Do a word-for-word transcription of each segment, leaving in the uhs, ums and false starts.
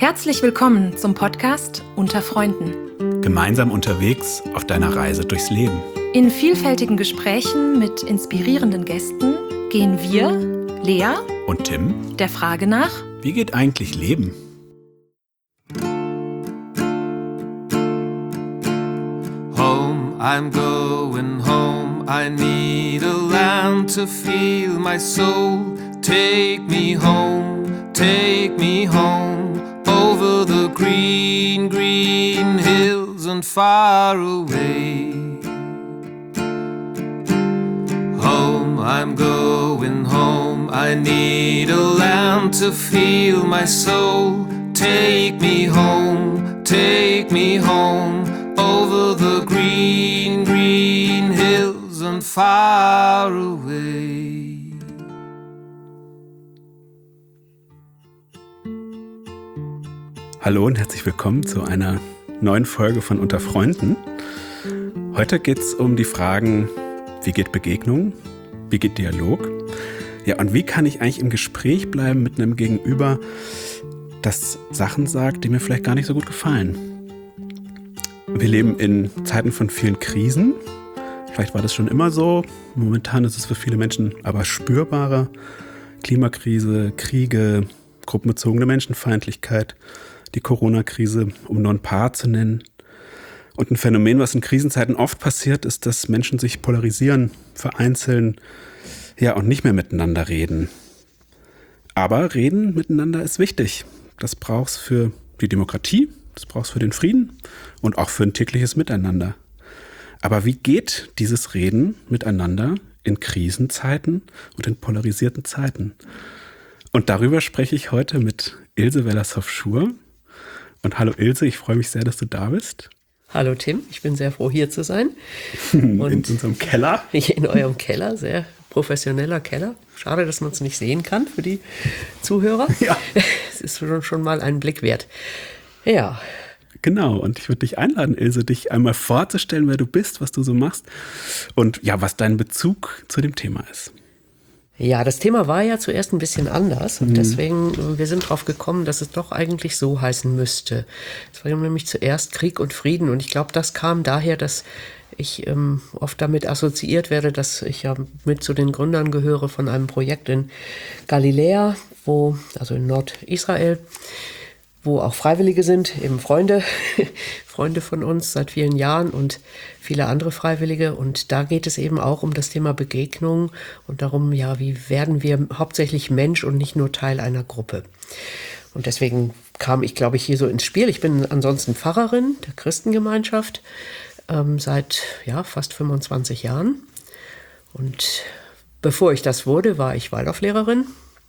Herzlich willkommen zum Podcast Unter Freunden. Gemeinsam unterwegs auf deiner Reise durchs Leben. In vielfältigen Gesprächen mit inspirierenden Gästen gehen wir, Lea und Tim, der Frage nach: Wie geht eigentlich Leben? Home, I'm going home. I need a land to feel my soul. Take me home, take me home. Over the green, green hills and far away. Home, I'm going home. I need a land to feel my soul. Take me home, take me home. Over the green, green hills and far away. Hallo und herzlich willkommen zu einer neuen Folge von Unter Freunden. Heute geht es um die Fragen, wie geht Begegnung, wie geht Dialog? Ja, und wie kann ich eigentlich im Gespräch bleiben mit einem Gegenüber, das Sachen sagt, die mir vielleicht gar nicht so gut gefallen? Wir leben in Zeiten von vielen Krisen. Vielleicht war das schon immer so. Momentan ist es für viele Menschen aber spürbarer. Klimakrise, Kriege, gruppenbezogene Menschenfeindlichkeit, die Corona-Krise, um nur ein paar zu nennen. Und ein Phänomen, was in Krisenzeiten oft passiert, ist, dass Menschen sich polarisieren, vereinzeln, ja, und nicht mehr miteinander reden. Aber reden miteinander ist wichtig. Das brauchst für die Demokratie, das brauchst für den Frieden und auch für ein tägliches Miteinander. Aber wie geht dieses Reden miteinander in Krisenzeiten und in polarisierten Zeiten? Und darüber spreche ich heute mit Ilse Wellershoff-Schur. Und hallo Ilse, ich freue mich sehr, dass du da bist. Hallo Tim, ich bin sehr froh, hier zu sein. Und in unserem Keller. In eurem Keller, sehr professioneller Keller. Schade, dass man es nicht sehen kann für die Zuhörer. Ja. Es ist schon, schon mal einen Blick wert. Ja. Genau, und ich würde dich einladen, Ilse, dich einmal vorzustellen, wer du bist, was du so machst und ja, was dein Bezug zu dem Thema ist. Ja, das Thema war ja zuerst ein bisschen anders und deswegen, wir sind drauf gekommen, dass es doch eigentlich so heißen müsste. Es war nämlich zuerst Krieg und Frieden und ich glaube, das kam daher, dass ich ähm, oft damit assoziiert werde, dass ich ja mit zu den Gründern gehöre von einem Projekt in Galiläa, wo, also in Nordisrael, wo auch Freiwillige sind, eben Freunde, Freunde von uns seit vielen Jahren und viele andere Freiwillige. Und da geht es eben auch um das Thema Begegnung und darum, ja, wie werden wir hauptsächlich Mensch und nicht nur Teil einer Gruppe. Und deswegen kam ich, glaube ich, hier so ins Spiel. Ich bin ansonsten Pfarrerin der Christengemeinschaft ähm, seit ja, fast fünfundzwanzig Jahren. Und bevor ich das wurde, war ich Waldorflehrerin,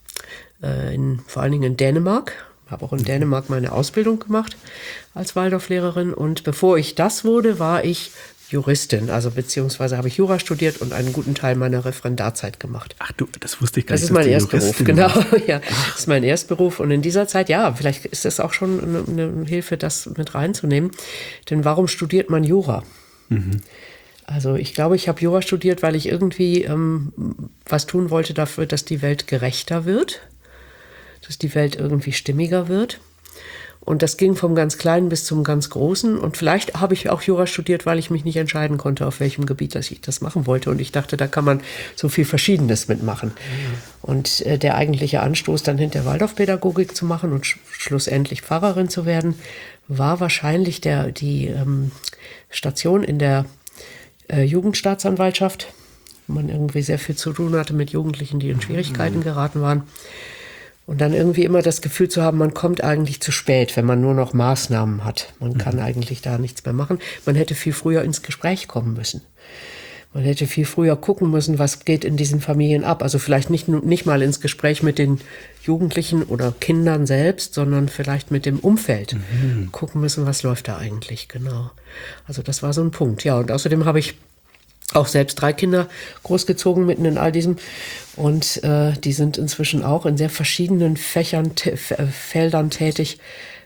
äh, in, vor allen Dingen in Dänemark. Habe auch in Dänemark meine Ausbildung gemacht als Waldorflehrerin. Und bevor ich das wurde, war ich Juristin. Also beziehungsweise habe ich Jura studiert und einen guten Teil meiner Referendarzeit gemacht. Ach du, das wusste ich gar das nicht. Das ist mein Erstberuf, Juristin genau. warst. Ja, das ist mein Erstberuf. Und in dieser Zeit, ja, vielleicht ist das auch schon eine, eine Hilfe, das mit reinzunehmen. Denn warum studiert man Jura? Mhm. Also ich glaube, ich habe Jura studiert, weil ich irgendwie ähm, was tun wollte dafür, dass die Welt gerechter wird. Dass die Welt irgendwie stimmiger wird. Und das ging vom ganz Kleinen bis zum ganz Großen. Und vielleicht habe ich auch Jura studiert, weil ich mich nicht entscheiden konnte, auf welchem Gebiet dass ich das machen wollte. Und ich dachte, da kann man so viel Verschiedenes mitmachen. Mhm. Und äh, der eigentliche Anstoß, dann hinter Waldorfpädagogik zu machen und sch- schlussendlich Pfarrerin zu werden, war wahrscheinlich der, die ähm, Station in der äh, Jugendstaatsanwaltschaft, wo man irgendwie sehr viel zu tun hatte mit Jugendlichen, die in Schwierigkeiten mhm. geraten waren. Und dann irgendwie immer das Gefühl zu haben, man kommt eigentlich zu spät, wenn man nur noch Maßnahmen hat. Man kann mhm. eigentlich da nichts mehr machen. Man hätte viel früher ins Gespräch kommen müssen. Man hätte viel früher gucken müssen, was geht in diesen Familien ab. Also vielleicht nicht, nicht mal ins Gespräch mit den Jugendlichen oder Kindern selbst, sondern vielleicht mit dem Umfeld. Mhm. Gucken müssen, was läuft da eigentlich, genau. Also das war so ein Punkt. Ja, und außerdem habe ich auch selbst drei Kinder großgezogen mitten in all diesem. Und äh, die sind inzwischen auch in sehr verschiedenen Fächern, t- Feldern tätig.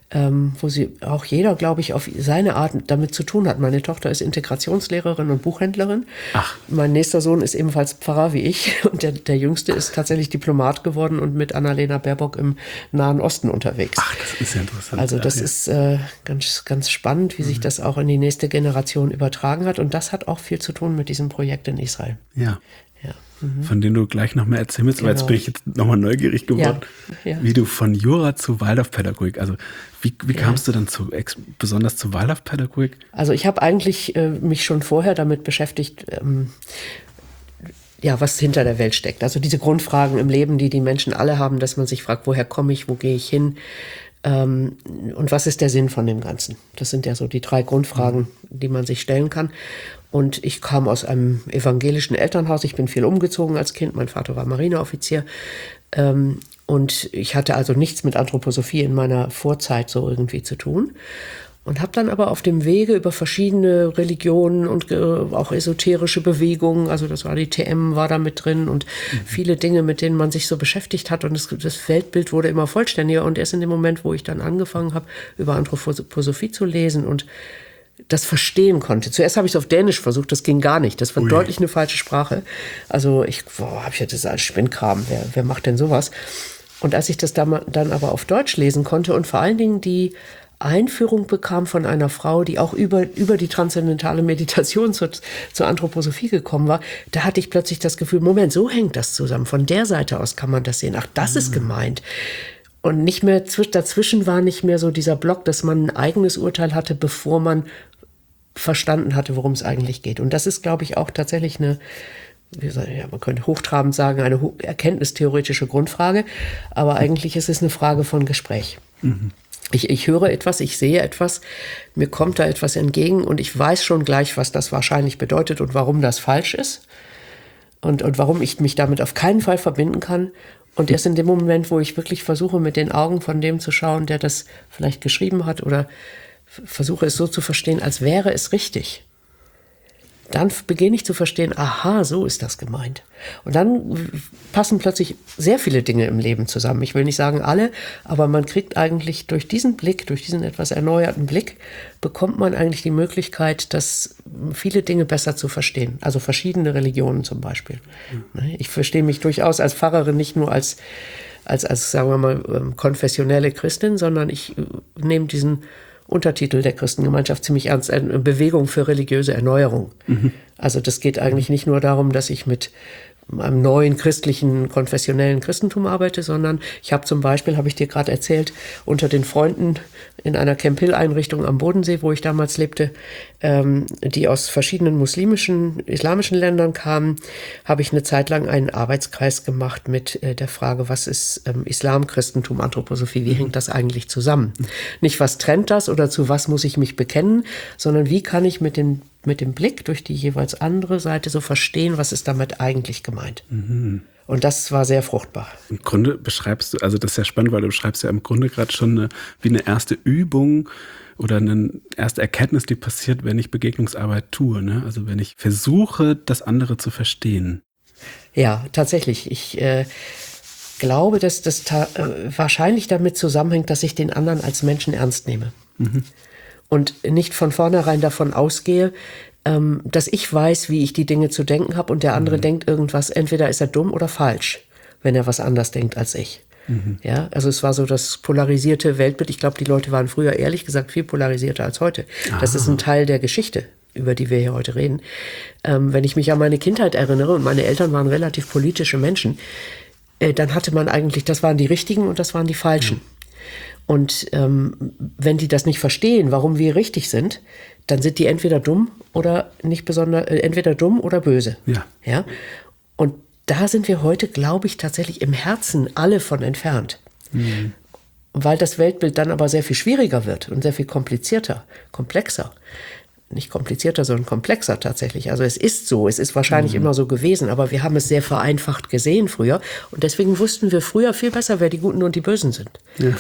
ähm, wo sie auch jeder, glaube ich, auf seine Art damit zu tun hat. Meine Tochter ist Integrationslehrerin und Buchhändlerin. Ach. Mein nächster Sohn ist ebenfalls Pfarrer wie ich und der, der Jüngste ist tatsächlich Diplomat geworden und mit Annalena Baerbock im Nahen Osten unterwegs. Ach, das ist ja interessant. Also das ja, ja. ist äh, ganz, ganz spannend, wie mhm. sich das auch in die nächste Generation übertragen hat. Und das hat auch viel zu tun mit diesem Projekt in Israel. Ja. Ja. Mhm. Von dem du gleich noch mehr erzählen willst, Genau. aber jetzt bin ich jetzt nochmal neugierig geworden, ja. Ja. wie du von Jura zu Waldorfpädagogik, also wie, wie Ja. kamst du dann zu, ex, besonders zu Waldorfpädagogik? Also ich habe eigentlich äh, mich schon vorher damit beschäftigt, ähm, ja, was hinter der Welt steckt. Also diese Grundfragen im Leben, die die Menschen alle haben, dass man sich fragt, woher komme ich, wo gehe ich hin ähm, und was ist der Sinn von dem Ganzen? Das sind ja so die drei Grundfragen, die man sich stellen kann. Und ich kam aus einem evangelischen Elternhaus. Ich bin viel umgezogen als Kind. Mein Vater war Marineoffizier. Ähm, und ich hatte also nichts mit Anthroposophie in meiner Vorzeit so irgendwie zu tun. Und habe dann aber auf dem Wege über verschiedene Religionen und äh, auch esoterische Bewegungen, also das war die T M, war da mit drin und mhm. viele Dinge, mit denen man sich so beschäftigt hat. Und das, das Weltbild wurde immer vollständiger. Und erst in dem Moment, wo ich dann angefangen habe, über Anthroposophie zu lesen und das verstehen konnte. Zuerst habe ich es auf Dänisch versucht, das ging gar nicht. Das war Ui. deutlich eine falsche Sprache. Also ich habe ich das als Spinnkram, wer, wer macht denn sowas? Und als ich das dann, dann aber auf Deutsch lesen konnte und vor allen Dingen die Einführung bekam von einer Frau, die auch über, über die transzendentale Meditation zur, zur Anthroposophie gekommen war, da hatte ich plötzlich das Gefühl, Moment, so hängt das zusammen. Von der Seite aus kann man das sehen. Ach, das mhm. ist gemeint. Und nicht mehr, dazwischen war nicht mehr so dieser Block, dass man ein eigenes Urteil hatte, bevor man verstanden hatte, worum es eigentlich geht. Und das ist, glaube ich, auch tatsächlich eine, wie soll, ja, man könnte hochtrabend sagen, eine erkenntnistheoretische Grundfrage. Aber eigentlich ist es eine Frage von Gespräch. Mhm. Ich, ich höre etwas, ich sehe etwas, mir kommt da etwas entgegen und ich weiß schon gleich, was das wahrscheinlich bedeutet und warum das falsch ist und, und warum ich mich damit auf keinen Fall verbinden kann. Und erst in dem Moment, wo ich wirklich versuche, mit den Augen von dem zu schauen, der das vielleicht geschrieben hat oder versuche es so zu verstehen, als wäre es richtig, dann beginne ich zu verstehen, aha, so ist das gemeint. Und dann passen plötzlich sehr viele Dinge im Leben zusammen. Ich will nicht sagen alle, aber man kriegt eigentlich durch diesen Blick, durch diesen etwas erneuerten Blick, bekommt man eigentlich die Möglichkeit, dass viele Dinge besser zu verstehen. Also verschiedene Religionen zum Beispiel. Mhm. Ich verstehe mich durchaus als Pfarrerin nicht nur als, als, als sagen wir mal, konfessionelle Christin, sondern ich nehme diesen Untertitel der Christengemeinschaft ziemlich ernst, eine Bewegung für religiöse Erneuerung. Mhm. Also das geht eigentlich nicht nur darum, dass ich mit einem neuen christlichen, konfessionellen Christentum arbeite, sondern ich habe zum Beispiel, habe ich dir gerade erzählt, unter den Freunden in einer Camp Hill-Einrichtung am Bodensee, wo ich damals lebte, ähm, die aus verschiedenen muslimischen, islamischen Ländern kamen, habe ich eine Zeit lang einen Arbeitskreis gemacht mit äh, der Frage, was ist ähm, Islam, Christentum, Anthroposophie, wie hängt das eigentlich zusammen? Nicht, was trennt das oder zu was muss ich mich bekennen, sondern wie kann ich mit dem mit dem Blick durch die jeweils andere Seite so verstehen, was ist damit eigentlich gemeint. Mhm. Und das war sehr fruchtbar. Im Grunde beschreibst du, also das ist ja spannend, weil du beschreibst ja im Grunde gerade schon eine, wie eine erste Übung oder eine erste Erkenntnis, die passiert, wenn ich Begegnungsarbeit tue. Ne? Also wenn ich versuche, das andere zu verstehen. Ja, tatsächlich. Ich äh, glaube, dass das ta- äh, wahrscheinlich damit zusammenhängt, dass ich den anderen als Menschen ernst nehme. Mhm. Und nicht von vornherein davon ausgehe, ähm, dass ich weiß, wie ich die Dinge zu denken habe und der andere mhm. denkt irgendwas, entweder ist er dumm oder falsch, wenn er was anders denkt als ich. Mhm. Ja, also es war so das polarisierte Weltbild. Ich glaube, die Leute waren früher ehrlich gesagt viel polarisierter als heute. Aha. Das ist ein Teil der Geschichte, über die wir hier heute reden. Ähm, wenn ich mich an meine Kindheit erinnere, und meine Eltern waren relativ politische Menschen, äh, dann hatte man eigentlich, das waren die Richtigen und das waren die Falschen. Mhm. Und ähm, wenn die das nicht verstehen, warum wir richtig sind, dann sind die entweder dumm oder nicht besonders, äh, entweder dumm oder böse. Ja. Ja. Und da sind wir heute, glaube ich, tatsächlich im Herzen alle von entfernt. Mhm. Weil das Weltbild dann aber sehr viel schwieriger wird und sehr viel komplizierter, komplexer. Nicht komplizierter, sondern komplexer tatsächlich. Also es ist so, es ist wahrscheinlich mhm. immer so gewesen, aber wir haben es sehr vereinfacht gesehen früher. Und deswegen wussten wir früher viel besser, wer die Guten und die Bösen sind. Ja.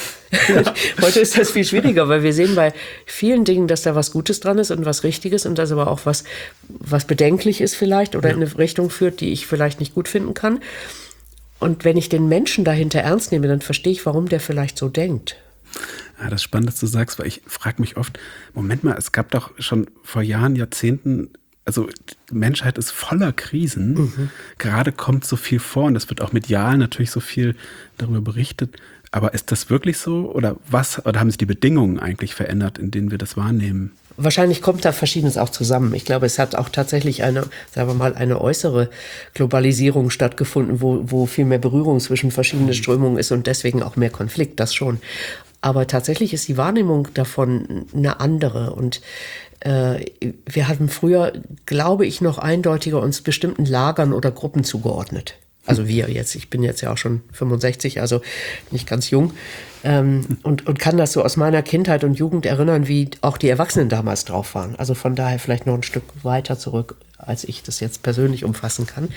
Heute ist das viel schwieriger, weil wir sehen bei vielen Dingen, dass da was Gutes dran ist und was Richtiges und das aber auch was, was bedenklich ist vielleicht oder ja. in eine Richtung führt, die ich vielleicht nicht gut finden kann. Und wenn ich den Menschen dahinter ernst nehme, dann verstehe ich, warum der vielleicht so denkt. Ja, das ist spannend, dass du sagst, weil ich frage mich oft, Moment mal, es gab doch schon vor Jahren, Jahrzehnten, also die Menschheit ist voller Krisen. Mhm. Gerade kommt so viel vor und es wird auch medial natürlich so viel darüber berichtet. Aber ist das wirklich so? Oder was, oder haben sich die Bedingungen eigentlich verändert, in denen wir das wahrnehmen? Wahrscheinlich kommt da Verschiedenes auch zusammen. Ich glaube, es hat auch tatsächlich eine, sagen wir mal, eine äußere Globalisierung stattgefunden, wo, wo viel mehr Berührung zwischen verschiedenen Strömungen ist und deswegen auch mehr Konflikt, das schon. Aber tatsächlich ist die Wahrnehmung davon eine andere. Und äh, wir hatten früher, glaube ich, noch eindeutiger uns bestimmten Lagern oder Gruppen zugeordnet. Also wir jetzt, ich bin jetzt ja auch schon fünfundsechzig, also nicht ganz jung. Ähm, und, und kann das so aus meiner Kindheit und Jugend erinnern, wie auch die Erwachsenen damals drauf waren. Also von daher vielleicht noch ein Stück weiter zurück, als ich das jetzt persönlich umfassen kann.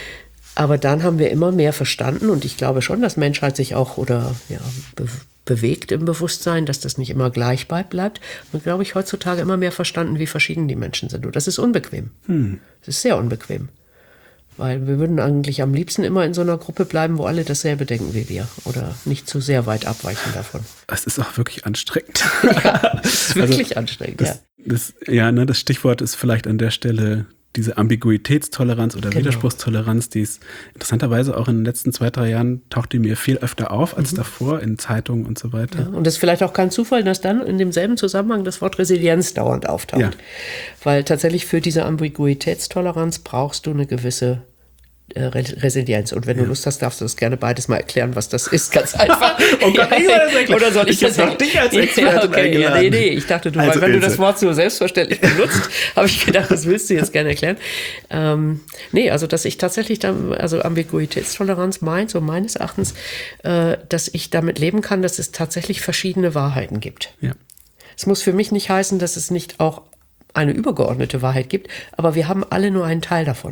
Aber dann haben wir immer mehr verstanden und ich glaube schon, dass Menschheit sich auch oder ja, be- bewegt im Bewusstsein, dass das nicht immer gleich bleibt. Und glaube ich, heutzutage immer mehr verstanden, wie verschieden die Menschen sind. Und das ist unbequem. Hm. Das ist sehr unbequem. Weil wir würden eigentlich am liebsten immer in so einer Gruppe bleiben, wo alle dasselbe denken wie wir. Oder nicht zu sehr weit abweichen davon. Es ist auch wirklich anstrengend. Ja, es ist wirklich also, anstrengend, das, ja. Das, ja, ne, das Stichwort ist vielleicht an der Stelle diese Ambiguitätstoleranz oder genau. Widerspruchstoleranz, die ist interessanterweise auch in den letzten zwei, drei Jahren taucht die mir viel öfter auf als mhm. davor in Zeitungen und so weiter. Ja, und es ist vielleicht auch kein Zufall, dass dann in demselben Zusammenhang das Wort Resilienz dauernd auftaucht. Ja. Weil tatsächlich für diese Ambiguitätstoleranz brauchst du eine gewisse äh, Resilienz. Und wenn ja. du Lust hast, darfst du das gerne beides mal erklären, was das ist. Ganz einfach. Oh Gott, ich soll das erklären. Oder soll ich, ich das noch dich als Expertin ja, okay, eingeladen? Ja, nee, nee, ich dachte, du, also, weil wenn du das Wort so selbstverständlich benutzt, habe ich gedacht, das willst du jetzt gerne erklären. Ähm, nee, also dass ich tatsächlich, dann, also Ambiguitätstoleranz meint, so meines Erachtens, äh, dass ich damit leben kann, dass es tatsächlich verschiedene Wahrheiten gibt. Ja. Es muss für mich nicht heißen, dass es nicht auch eine übergeordnete Wahrheit gibt, aber wir haben alle nur einen Teil davon.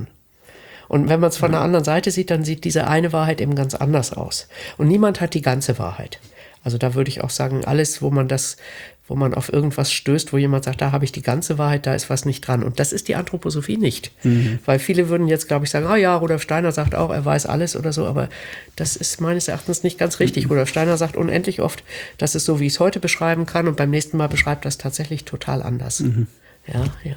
Und wenn man es von der anderen Seite sieht, dann sieht diese eine Wahrheit eben ganz anders aus. Und niemand hat die ganze Wahrheit. Also da würde ich auch sagen, alles, wo man das, wo man auf irgendwas stößt, wo jemand sagt, da habe ich die ganze Wahrheit, da ist was nicht dran. Und das ist die Anthroposophie nicht. Mhm. Weil viele würden jetzt, glaube ich, sagen, ah ja, Rudolf Steiner sagt auch, er weiß alles oder so, aber das ist meines Erachtens nicht ganz richtig. Mhm. Rudolf Steiner sagt unendlich oft, das ist so, wie ich es heute beschreiben kann und beim nächsten Mal beschreibt das tatsächlich total anders. Mhm. Ja, ja.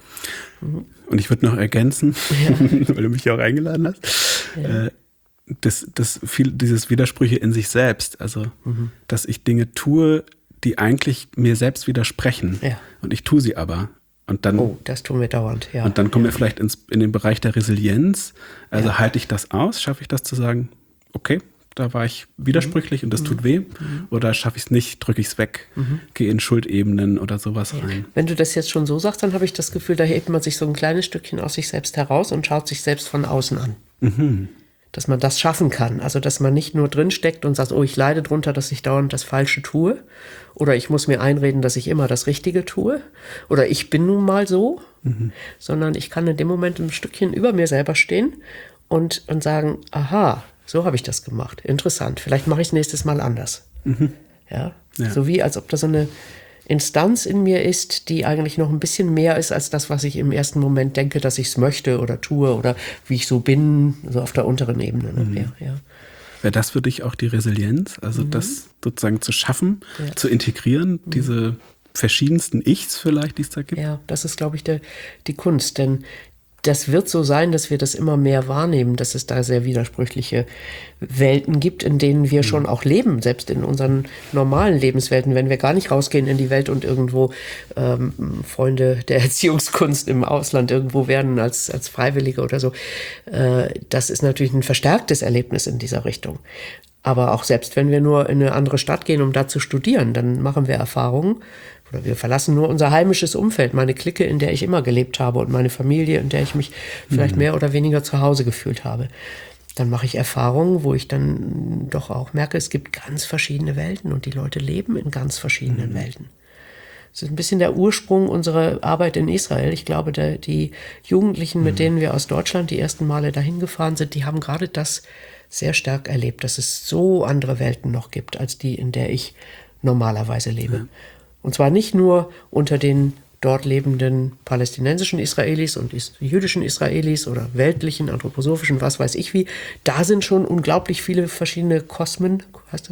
Und ich würde noch ergänzen, ja. weil du mich ja auch eingeladen hast, ja. äh, das, das viel, dieses Widersprüche in sich selbst. Also, mhm. dass ich Dinge tue, die eigentlich mir selbst widersprechen. Ja. Und ich tue sie aber. Und dann, oh, das tun wir dauernd, ja. Und dann kommen ja. wir vielleicht ins, in den Bereich der Resilienz. Also ja. halte ich das aus? Schaffe ich das zu sagen, okay, da war ich widersprüchlich mhm. und das tut weh. Mhm. Oder schaffe ich es nicht, drücke ich es weg, mhm. gehe in Schuldebenen oder sowas ja. rein. Wenn du das jetzt schon so sagst, dann habe ich das Gefühl, da hebt man sich so ein kleines Stückchen aus sich selbst heraus und schaut sich selbst von außen an. Mhm. Dass man das schaffen kann. Also, dass man nicht nur drinsteckt und sagt, oh, ich leide drunter, dass ich dauernd das Falsche tue. Oder ich muss mir einreden, dass ich immer das Richtige tue. Oder ich bin nun mal so. Mhm. Sondern ich kann in dem Moment ein Stückchen über mir selber stehen und, und sagen, aha, so habe ich das gemacht. Interessant. Vielleicht mache ich es nächstes Mal anders. Mhm. Ja? Ja. So wie, als ob da so eine Instanz in mir ist, die eigentlich noch ein bisschen mehr ist als das, was ich im ersten Moment denke, dass ich es möchte oder tue oder wie ich so bin, so auf der unteren Ebene. Ne? Mhm. Ja, ja. Wäre das für dich auch die Resilienz? Also mhm. das sozusagen zu schaffen, ja. zu integrieren, mhm. diese verschiedensten Ichs vielleicht, die es da gibt? Ja, das ist, glaube ich, der, die Kunst, denn das wird so sein, dass wir das immer mehr wahrnehmen, dass es da sehr widersprüchliche Welten gibt, in denen wir mhm. schon auch leben, selbst in unseren normalen Lebenswelten, wenn wir gar nicht rausgehen in die Welt und irgendwo ähm, Freunde der Erziehungskunst im Ausland irgendwo werden als, als Freiwillige oder so. Äh, das ist natürlich ein verstärktes Erlebnis in dieser Richtung. Aber auch selbst wenn wir nur in eine andere Stadt gehen, um da zu studieren, dann machen wir Erfahrungen, oder wir verlassen nur unser heimisches Umfeld, meine Clique, in der ich immer gelebt habe und meine Familie, in der ich mich vielleicht mehr oder weniger zu Hause gefühlt habe. Dann mache ich Erfahrungen, wo ich dann doch auch merke, es gibt ganz verschiedene Welten und die Leute leben in ganz verschiedenen mhm. Welten. Das ist ein bisschen der Ursprung unserer Arbeit in Israel. Ich glaube, der, die Jugendlichen, mit denen wir aus Deutschland die ersten Male dahin gefahren sind, die haben gerade das sehr stark erlebt, dass es so andere Welten noch gibt, als die, in der ich normalerweise lebe. Ja. Und zwar nicht nur unter den dort lebenden palästinensischen Israelis und is- jüdischen Israelis oder weltlichen, anthroposophischen, was weiß ich wie. Da sind schon unglaublich viele verschiedene Kosmen, heißt das so?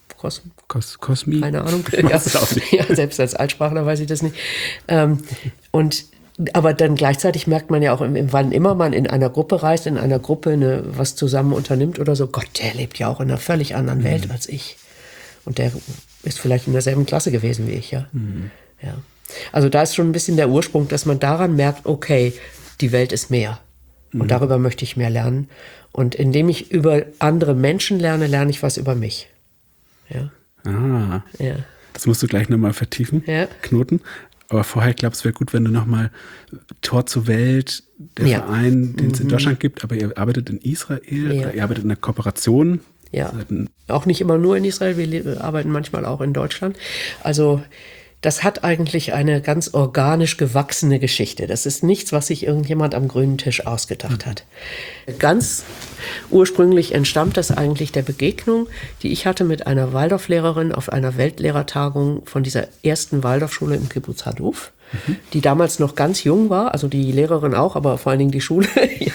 Kos Kos Kosmi? Keine Ahnung. Ja, Ja, ja, selbst als Altsprachler weiß ich das nicht. Ähm, und aber dann gleichzeitig merkt man ja auch, wann immer man in einer Gruppe reist, in einer Gruppe eine, was zusammen unternimmt oder so, Gott, der lebt ja auch in einer völlig anderen Welt mhm. als ich. Und der ist vielleicht in derselben Klasse gewesen wie ich, ja. Mhm. Ja. Also da ist schon ein bisschen der Ursprung, dass man daran merkt, okay, die Welt ist mehr. Und mhm. darüber möchte ich mehr lernen. Und indem ich über andere Menschen lerne, lerne ich was über mich. Ja. Ah. Ja. Das musst du gleich nochmal vertiefen, ja. Knoten. Aber vorher, ich glaube, es wäre gut, wenn du nochmal Tor zur Welt, der ja. Verein, den es mhm. in Deutschland gibt, aber ihr arbeitet in Israel, ja. oder ihr arbeitet in einer Kooperation. Ja, auch nicht immer nur in Israel, wir arbeiten manchmal auch in Deutschland. Also das hat eigentlich eine ganz organisch gewachsene Geschichte. Das ist nichts, was sich irgendjemand am grünen Tisch ausgedacht hat. Ganz ursprünglich entstammt das eigentlich der Begegnung, die ich hatte mit einer Waldorflehrerin auf einer Weltlehrertagung von dieser ersten Waldorfschule im Kibbutz Haduf, mhm. die damals noch ganz jung war, also die Lehrerin auch, aber vor allen Dingen die Schule. Ja.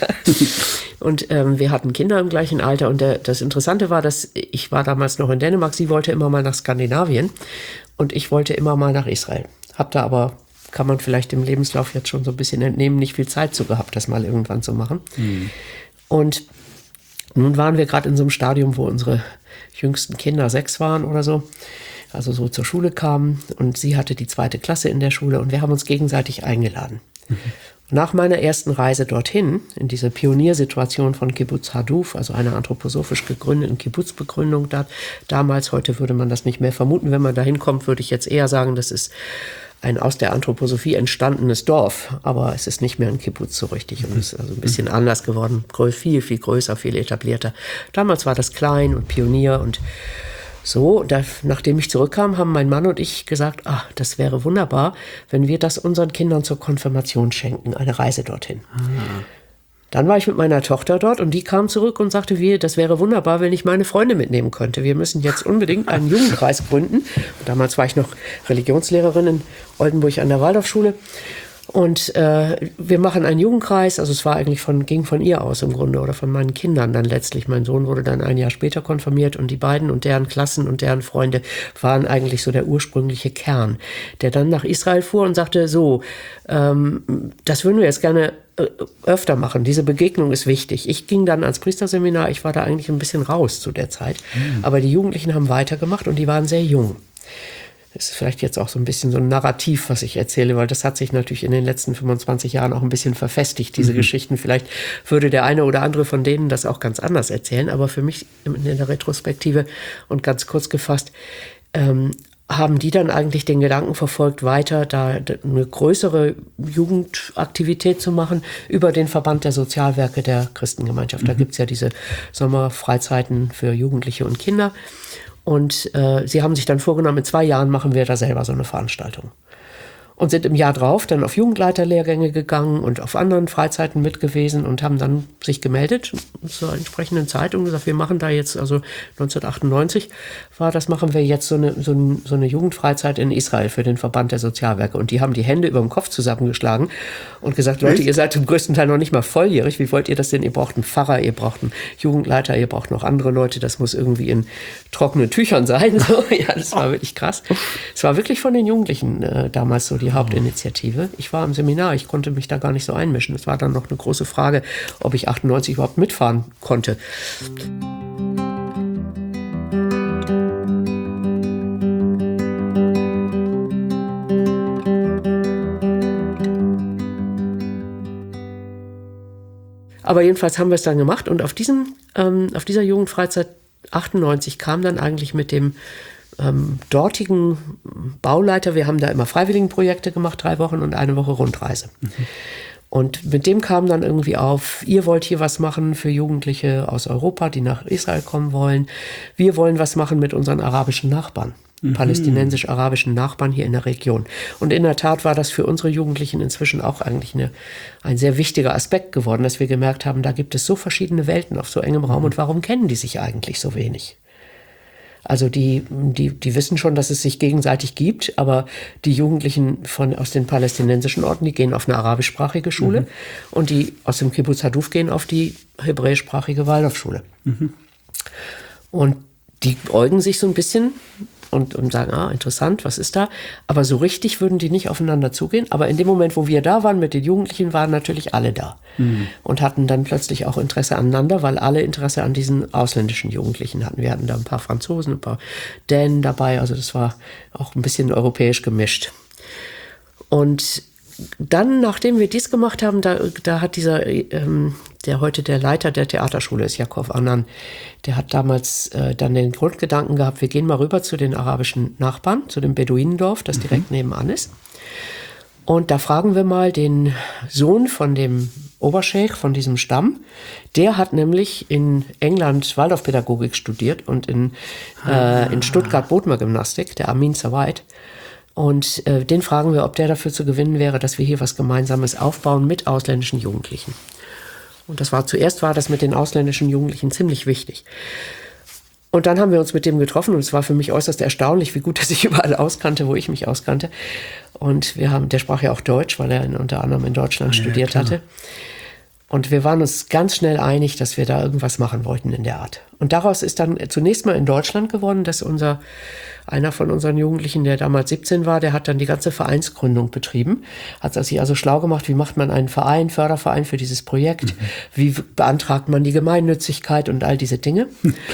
Und ähm, wir hatten Kinder im gleichen Alter. Und der, das Interessante war, dass ich war damals noch in Dänemark, sie wollte immer mal nach Skandinavien. Und ich wollte immer mal nach Israel. Hab da aber, kann man vielleicht im Lebenslauf jetzt schon so ein bisschen entnehmen, nicht viel Zeit zu gehabt, das mal irgendwann zu machen. Mhm. Und nun waren wir gerade in so einem Stadium, wo unsere jüngsten Kinder sechs waren oder so, also so zur Schule kamen. Und sie hatte die zweite Klasse in der Schule und wir haben uns gegenseitig eingeladen. Mhm. Nach meiner ersten Reise dorthin, in diese Pioniersituation von Kibbutz Haduf, also einer anthroposophisch gegründeten Kibbutzbegründung da, damals, heute würde man das nicht mehr vermuten, wenn man da hinkommt, würde ich jetzt eher sagen, das ist ein aus der Anthroposophie entstandenes Dorf, aber es ist nicht mehr ein Kibbutz so richtig und es ist also ein bisschen anders geworden, viel, viel größer, viel etablierter. Damals war das klein und Pionier und so, da, nachdem ich zurückkam, haben mein Mann und ich gesagt, ah, das wäre wunderbar, wenn wir das unseren Kindern zur Konfirmation schenken, eine Reise dorthin. Ah. Dann war ich mit meiner Tochter dort und die kam zurück und sagte, wir, das wäre wunderbar, wenn ich meine Freunde mitnehmen könnte. Wir müssen jetzt unbedingt einen Jugendkreis gründen. Und damals war ich noch Religionslehrerin in Oldenburg an der Waldorfschule. Und äh, wir machen einen Jugendkreis, also es war eigentlich von, ging von ihr aus im Grunde oder von meinen Kindern dann letztlich. Mein Sohn wurde dann ein Jahr später konfirmiert und die beiden und deren Klassen und deren Freunde waren eigentlich so der ursprüngliche Kern, der dann nach Israel fuhr und sagte, so, ähm, das würden wir jetzt gerne äh, öfter machen, diese Begegnung ist wichtig. Ich ging dann ans Priesterseminar, ich war da eigentlich ein bisschen raus zu der Zeit, mhm. aber die Jugendlichen haben weitergemacht und die waren sehr jung. Das ist vielleicht jetzt auch so ein bisschen so ein Narrativ, was ich erzähle, weil das hat sich natürlich in den letzten fünfundzwanzig Jahren auch ein bisschen verfestigt, diese mhm. Geschichten. Vielleicht würde der eine oder andere von denen das auch ganz anders erzählen, aber für mich in der Retrospektive und ganz kurz gefasst, ähm, haben die dann eigentlich den Gedanken verfolgt, weiter da eine größere Jugendaktivität zu machen über den Verband der Sozialwerke der Christengemeinschaft. Mhm. Da gibt's ja diese Sommerfreizeiten für Jugendliche und Kinder. Und äh, sie haben sich dann vorgenommen, in zwei Jahren machen wir da selber so eine Veranstaltung. Und sind im Jahr drauf dann auf Jugendleiterlehrgänge gegangen und auf anderen Freizeiten mit gewesen und haben dann sich gemeldet zur entsprechenden Zeit und gesagt, wir machen da jetzt, also neunzehnhundertachtundneunzig war das, machen wir jetzt so eine, so, ein, so eine Jugendfreizeit in Israel für den Verband der Sozialwerke. Und die haben die Hände über dem Kopf zusammengeschlagen und gesagt, Leute, Echt? Ihr seid zum größten Teil noch nicht mal volljährig, wie wollt ihr das denn? Ihr braucht einen Pfarrer, ihr braucht einen Jugendleiter, ihr braucht noch andere Leute, das muss irgendwie in trockenen Tüchern sein. So, ja, das war wirklich krass. Es war wirklich von den Jugendlichen äh, damals so die Hauptinitiative. Ich war im Seminar, ich konnte mich da gar nicht so einmischen. Es war dann noch eine große Frage, ob ich achtundneunzig überhaupt mitfahren konnte. Aber jedenfalls haben wir es dann gemacht und auf, diesem, ähm, auf dieser Jugendfreizeit achtundneunzig kam dann eigentlich mit dem ähm, dortigen Bauleiter, wir haben da immer Freiwilligenprojekte gemacht, drei Wochen und eine Woche Rundreise. Mhm. Und mit dem kam dann irgendwie auf, ihr wollt hier was machen für Jugendliche aus Europa, die nach Israel kommen wollen. Wir wollen was machen mit unseren arabischen Nachbarn, mhm. palästinensisch-arabischen Nachbarn hier in der Region. Und in der Tat war das für unsere Jugendlichen inzwischen auch eigentlich eine, ein sehr wichtiger Aspekt geworden, dass wir gemerkt haben, da gibt es so verschiedene Welten auf so engem Raum. Mhm. Und warum kennen die sich eigentlich so wenig? Also die, die, die wissen schon, dass es sich gegenseitig gibt, aber die Jugendlichen von, aus den palästinensischen Orten, die gehen auf eine arabischsprachige Schule mhm. und die aus dem Kibbutz Haduf gehen auf die hebräischsprachige Waldorfschule. Mhm. Und die äugen sich so ein bisschen und, und sagen, ah, interessant, was ist da? Aber so richtig würden die nicht aufeinander zugehen. Aber in dem Moment, wo wir da waren mit den Jugendlichen, waren natürlich alle da. Mhm. Und hatten dann plötzlich auch Interesse aneinander, weil alle Interesse an diesen ausländischen Jugendlichen hatten. Wir hatten da ein paar Franzosen, ein paar Dänen dabei. Also das war auch ein bisschen europäisch gemischt. Und dann, nachdem wir dies gemacht haben, da, da hat dieser, ähm, der heute der Leiter der Theaterschule ist, Yakov Annan, der hat damals äh, dann den Grundgedanken gehabt, wir gehen mal rüber zu den arabischen Nachbarn, zu dem Beduinendorf, das direkt mhm. nebenan ist. Und da fragen wir mal den Sohn von dem Oberscheich, von diesem Stamm. Der hat nämlich in England Waldorfpädagogik studiert und in, ah. äh, in Stuttgart Bodmer-Gymnastik, der Amin Sawaid. Und äh, den fragen wir, ob der dafür zu gewinnen wäre, dass wir hier was Gemeinsames aufbauen mit ausländischen Jugendlichen. Und das war zuerst war das mit den ausländischen Jugendlichen ziemlich wichtig. Und dann haben wir uns mit dem getroffen und es war für mich äußerst erstaunlich, wie gut er sich überall auskannte, wo ich mich auskannte. Und wir haben, der sprach ja auch Deutsch, weil er in, unter anderem in Deutschland ja, studiert klar. hatte. Und wir waren uns ganz schnell einig, dass wir da irgendwas machen wollten in der Art. Und daraus ist dann zunächst mal in Deutschland geworden, dass unser, einer von unseren Jugendlichen, der damals siebzehn war, der hat dann die ganze Vereinsgründung betrieben. Hat sich also schlau gemacht, wie macht man einen Verein, Förderverein für dieses Projekt, mhm. wie beantragt man die Gemeinnützigkeit und all diese Dinge.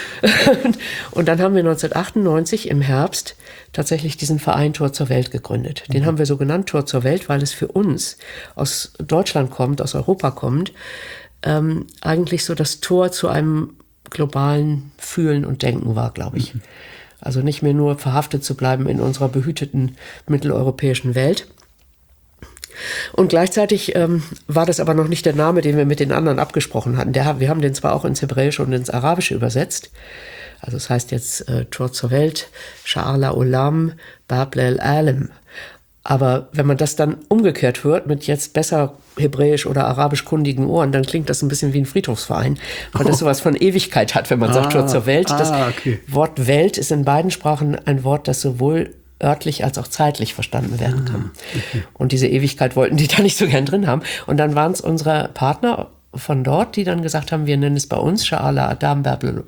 Und dann haben wir neunzehnhundertachtundneunzig im Herbst tatsächlich diesen Verein Tor zur Welt gegründet. Den mhm. haben wir so genannt, Tor zur Welt, weil es für uns aus Deutschland kommt, aus Europa kommt, ähm, eigentlich so das Tor zu einem globalen Fühlen und Denken war, glaube ich. Mhm. Also nicht mehr nur verhaftet zu bleiben in unserer behüteten mitteleuropäischen Welt. Und gleichzeitig ähm, war das aber noch nicht der Name, den wir mit den anderen abgesprochen hatten. Der, wir haben den zwar auch ins Hebräische und ins Arabische übersetzt. Also es heißt jetzt äh, Tor zur Welt, Sha'ala Olam, Bab Lel Alam. Aber wenn man das dann umgekehrt hört, mit jetzt besser hebräisch oder arabisch kundigen Ohren, dann klingt das ein bisschen wie ein Friedhofsverein, weil das sowas von Ewigkeit hat, wenn man ah, sagt Tor zur Welt. Das ah, okay. Wort Welt ist in beiden Sprachen ein Wort, das sowohl örtlich als auch zeitlich verstanden werden kann. Ah, okay. Und diese Ewigkeit wollten die da nicht so gern drin haben. Und dann waren es unsere Partner von dort, die dann gesagt haben, wir nennen es bei uns Sha'ala Adam Bab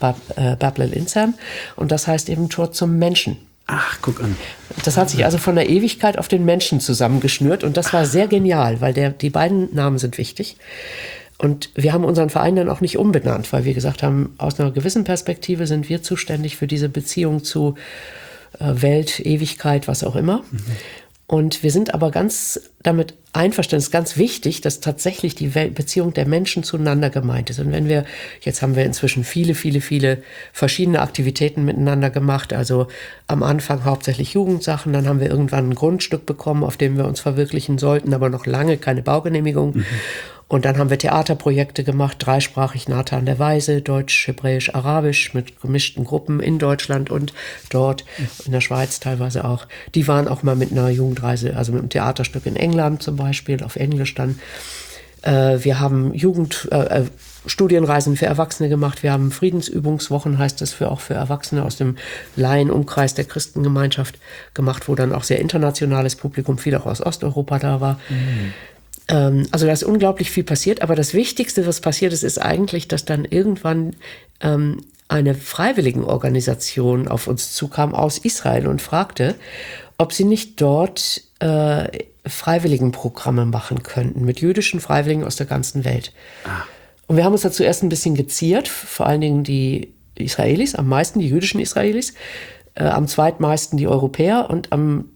Lel Insan. Und das heißt eben Tor zum Menschen. Ach, guck an. Das hat sich also von der Ewigkeit auf den Menschen zusammengeschnürt und das war sehr genial, weil der, die beiden Namen sind wichtig. Und wir haben unseren Verein dann auch nicht umbenannt, weil wir gesagt haben, aus einer gewissen Perspektive sind wir zuständig für diese Beziehung zu äh, Welt, Ewigkeit, was auch immer. Mhm. Und wir sind aber ganz damit einverstanden, es ist ganz wichtig, dass tatsächlich die Welt, Beziehung der Menschen zueinander gemeint ist. Und wenn wir, jetzt haben wir inzwischen viele, viele, viele verschiedene Aktivitäten miteinander gemacht, also am Anfang hauptsächlich Jugendsachen, dann haben wir irgendwann ein Grundstück bekommen, auf dem wir uns verwirklichen sollten, aber noch lange keine Baugenehmigung. Mhm. Und dann haben wir Theaterprojekte gemacht, dreisprachig Nathan der Weise, Deutsch, Hebräisch, Arabisch, mit gemischten Gruppen in Deutschland und dort, in der Schweiz teilweise auch. Die waren auch mal mit einer Jugendreise, also mit einem Theaterstück in England zum Beispiel, auf Englisch dann. Äh, wir haben Jugend, äh, Studienreisen für Erwachsene gemacht. Wir haben Friedensübungswochen, heißt das, für auch für Erwachsene aus dem Laienumkreis der Christengemeinschaft gemacht, wo dann auch sehr internationales Publikum, viel auch aus Osteuropa da war. Mhm. Also da ist unglaublich viel passiert, aber das Wichtigste, was passiert ist, ist eigentlich, dass dann irgendwann ähm, eine Freiwilligenorganisation auf uns zukam aus Israel und fragte, ob sie nicht dort äh, Freiwilligenprogramme machen könnten mit jüdischen Freiwilligen aus der ganzen Welt. Ah. Und wir haben uns dazu erst ein bisschen geziert, vor allen Dingen die Israelis, am meisten die jüdischen Israelis, äh, am zweitmeisten die Europäer und am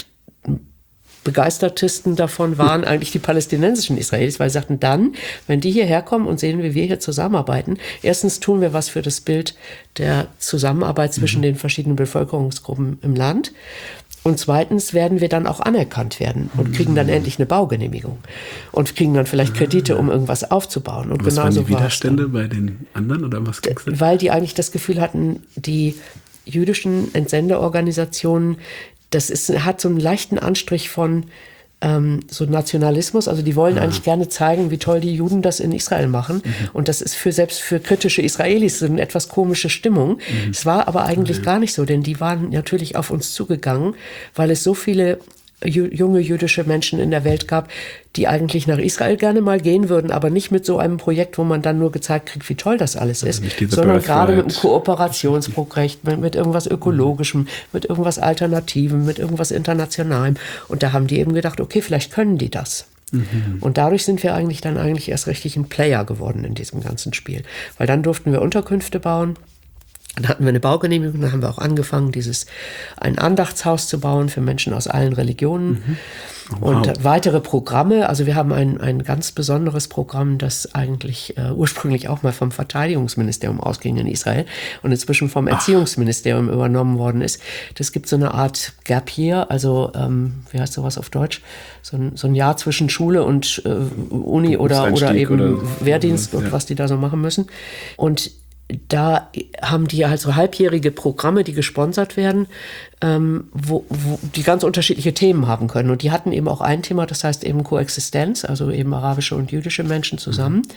begeistertesten davon waren eigentlich die palästinensischen Israelis, weil sie sagten, dann, wenn die hierher kommen und sehen, wie wir hier zusammenarbeiten, erstens tun wir was für das Bild der Zusammenarbeit zwischen mhm. den verschiedenen Bevölkerungsgruppen im Land und zweitens werden wir dann auch anerkannt werden und kriegen dann mhm. endlich eine Baugenehmigung und kriegen dann vielleicht Kredite, um irgendwas aufzubauen. Und was genau waren die so Widerstände bei den anderen oder was ging's denn? Weil die eigentlich das Gefühl hatten, die jüdischen Entsendeorganisationen, das ist, hat so einen leichten Anstrich von ähm, so Nationalismus. Also die wollen ja. eigentlich gerne zeigen, wie toll die Juden das in Israel machen. Mhm. Und das ist für selbst für kritische Israelis so eine etwas komische Stimmung. Mhm. Es war aber eigentlich ja. gar nicht so, denn die waren natürlich auf uns zugegangen, weil es so viele junge jüdische Menschen in der Welt gab, die eigentlich nach Israel gerne mal gehen würden, aber nicht mit so einem Projekt, wo man dann nur gezeigt kriegt, wie toll das alles ist, also sondern gerade mit einem Kooperationsprojekt, mit, mit irgendwas Ökologischem, mit irgendwas Alternativem, mit irgendwas Internationalem. Und da haben die eben gedacht, okay, vielleicht können die das. Mhm. Und dadurch sind wir eigentlich dann eigentlich erst richtig ein Player geworden in diesem ganzen Spiel. Weil dann durften wir Unterkünfte bauen. Dann hatten wir eine Baugenehmigung, dann haben wir auch angefangen, dieses ein Andachtshaus zu bauen für Menschen aus allen Religionen. Mhm. Oh, wow. Und weitere Programme. Also wir haben ein, ein ganz besonderes Programm, das eigentlich äh, ursprünglich auch mal vom Verteidigungsministerium ausging in Israel und inzwischen vom Erziehungsministerium Ach. übernommen worden ist. Das gibt so eine Art Gap Year, also ähm, wie heißt sowas auf Deutsch? So ein, so ein Jahr zwischen Schule und äh, Uni oder, oder eben oder, Wehrdienst oder, ja. und was die da so machen müssen. Und da haben die halt so halbjährige Programme, die gesponsert werden, ähm, wo, wo die ganz unterschiedliche Themen haben können. Und die hatten eben auch ein Thema, das heißt eben Koexistenz, also eben arabische und jüdische Menschen zusammen. Mhm.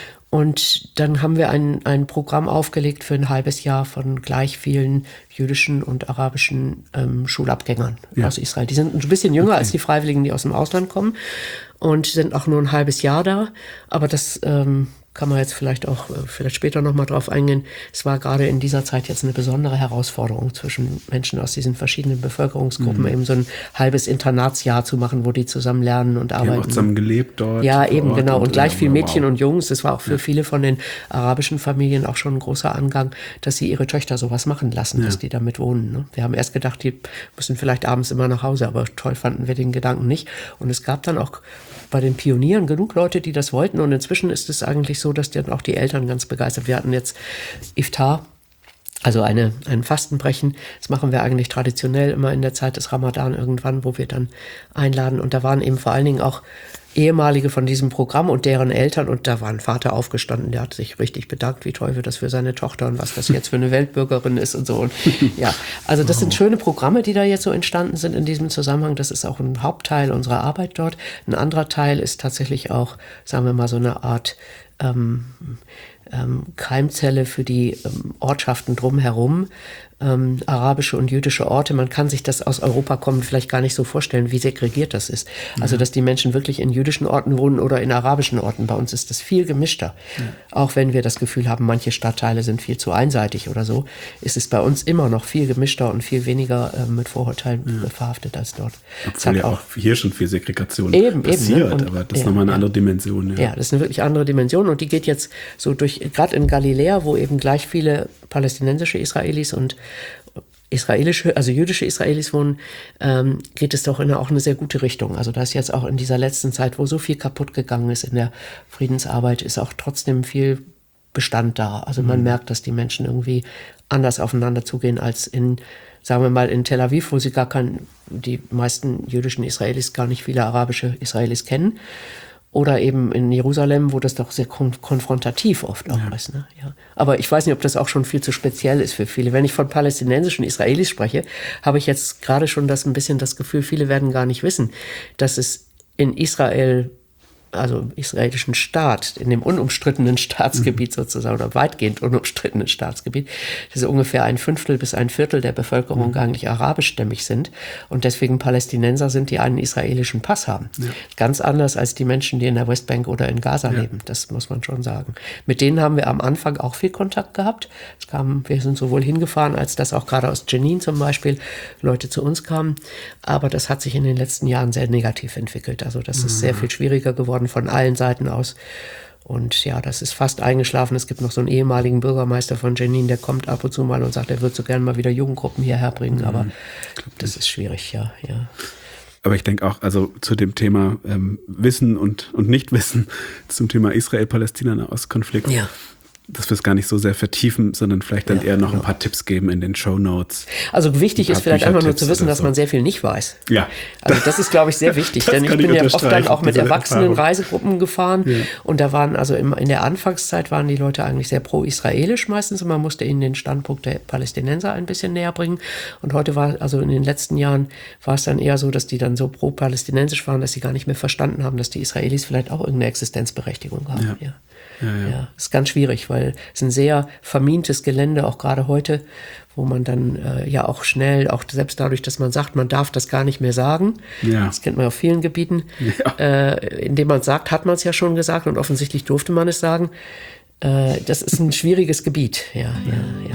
Und dann haben wir ein, ein Programm aufgelegt für ein halbes Jahr von gleich vielen jüdischen und arabischen ähm, Schulabgängern ja. aus Israel. Die sind ein bisschen jünger okay. als die Freiwilligen, die aus dem Ausland kommen und sind auch nur ein halbes Jahr da. Aber das ähm, kann man jetzt vielleicht auch vielleicht später noch mal drauf eingehen. Es war gerade in dieser Zeit jetzt eine besondere Herausforderung zwischen Menschen aus diesen verschiedenen Bevölkerungsgruppen, mhm. eben so ein halbes Internatsjahr zu machen, wo die zusammen lernen und arbeiten. Die haben auch zusammen gelebt dort. Ja, eben, genau. Und, und gleich viel Mädchen wow. und Jungs. Das war auch für ja. viele von den arabischen Familien auch schon ein großer Angang, dass sie ihre Töchter sowas machen lassen, ja. dass die damit wohnen. Ne? Wir haben erst gedacht, die müssen vielleicht abends immer nach Hause, aber toll fanden wir den Gedanken nicht. Und es gab dann auch bei den Pionieren genug Leute, die das wollten. Und inzwischen ist es eigentlich so, dass dann auch die Eltern ganz begeistert. Wir hatten jetzt Iftar, also eine, ein Fastenbrechen. Das machen wir eigentlich traditionell immer in der Zeit des Ramadan irgendwann, wo wir dann einladen. Und da waren eben vor allen Dingen auch Ehemalige von diesem Programm und deren Eltern. Und da war ein Vater aufgestanden, der hat sich richtig bedankt, wie toll wird das für seine Tochter und was das jetzt für eine Weltbürgerin ist und so. Und ja, also das sind schöne Programme, die da jetzt so entstanden sind in diesem Zusammenhang. Das ist auch ein Hauptteil unserer Arbeit dort. Ein anderer Teil ist tatsächlich auch, sagen wir mal, so eine Art ähm, ähm, Keimzelle für die ähm, Ortschaften drumherum. Ähm, arabische und jüdische Orte. Man kann sich das aus Europa kommen vielleicht gar nicht so vorstellen, wie segregiert das ist. Also, dass die Menschen wirklich in jüdischen Orten wohnen oder in arabischen Orten. Bei uns ist das viel gemischter. Ja. Auch wenn wir das Gefühl haben, manche Stadtteile sind viel zu einseitig oder so, ist es bei uns immer noch viel gemischter und viel weniger äh, mit Vorurteilen ja. verhaftet als dort. Obwohl ja auch hier schon viel Segregation eben, passiert, eben, ne? Und, aber das ist ja, nochmal eine ja. andere Dimension. Ja. ja, das ist eine wirklich andere Dimension und die geht jetzt so durch, gerade in Galiläa, wo eben gleich viele palästinensische Israelis und israelische, also jüdische Israelis wohnen, ähm, geht es doch in auch eine sehr gute Richtung. Also da ist jetzt auch in dieser letzten Zeit, wo so viel kaputt gegangen ist in der Friedensarbeit, ist auch trotzdem viel Bestand da. Also man mhm. merkt, dass die Menschen irgendwie anders aufeinander zugehen als in, sagen wir mal, in Tel Aviv, wo sie gar kein, die meisten jüdischen Israelis gar nicht viele arabische Israelis kennen. Oder eben in Jerusalem, wo das doch sehr kon- konfrontativ oft auch ja. ist. Ne? Ja. Aber ich weiß nicht, ob das auch schon viel zu speziell ist für viele. Wenn ich von palästinensischen Israelis spreche, habe ich jetzt gerade schon das ein bisschen das Gefühl, viele werden gar nicht wissen, dass es in Israel, also im israelischen Staat, in dem unumstrittenen Staatsgebiet sozusagen, oder weitgehend unumstrittenen Staatsgebiet, dass ungefähr ein Fünftel bis ein Viertel der Bevölkerung mhm. eigentlich arabischstämmig sind und deswegen Palästinenser sind, die einen israelischen Pass haben. Ja. Ganz anders als die Menschen, die in der Westbank oder in Gaza ja. leben, das muss man schon sagen. Mit denen haben wir am Anfang auch viel Kontakt gehabt. Es kamen, wir sind sowohl hingefahren, als dass auch gerade aus Jenin zum Beispiel Leute zu uns kamen, aber das hat sich in den letzten Jahren sehr negativ entwickelt. Also das mhm. ist sehr viel schwieriger geworden von allen Seiten aus. Und ja, das ist fast eingeschlafen. Es gibt noch so einen ehemaligen Bürgermeister von Jenin, der kommt ab und zu mal und sagt, er würde so gerne mal wieder Jugendgruppen hierher bringen. Mhm. Aber das ist schwierig, ja, ja. Aber ich denke auch, also zu dem Thema ähm, Wissen und, und Nichtwissen, zum Thema Israel-Palästina-Nahostkonflikt, ja. dass wir es gar nicht so sehr vertiefen, sondern vielleicht dann ja, eher noch genau. ein paar Tipps geben in den Shownotes. Also wichtig ist vielleicht einfach nur zu wissen, dass so. man sehr viel nicht weiß. Ja. Also das ist, glaube ich, sehr wichtig. Denn ich bin ja oft dann auch mit erwachsenen Reisegruppen gefahren. Ja. Und da waren, also im, in der Anfangszeit waren die Leute eigentlich sehr pro-israelisch meistens. Und man musste ihnen den Standpunkt der Palästinenser ein bisschen näher bringen. Und heute war, also in den letzten Jahren war es dann eher so, dass die dann so pro-palästinensisch waren, dass sie gar nicht mehr verstanden haben, dass die Israelis vielleicht auch irgendeine Existenzberechtigung haben. Ja. Ja. Ja, ja. Ja, ist ganz schwierig, weil weil es ein sehr vermintes Gelände, auch gerade heute, wo man dann äh, ja auch schnell, auch selbst dadurch, dass man sagt, man darf das gar nicht mehr sagen. Ja. Das kennt man auf vielen Gebieten. Ja. Äh, indem man es sagt, hat man es ja schon gesagt und offensichtlich durfte man es sagen. Äh, das ist ein schwieriges Gebiet. Ja, ja, ja.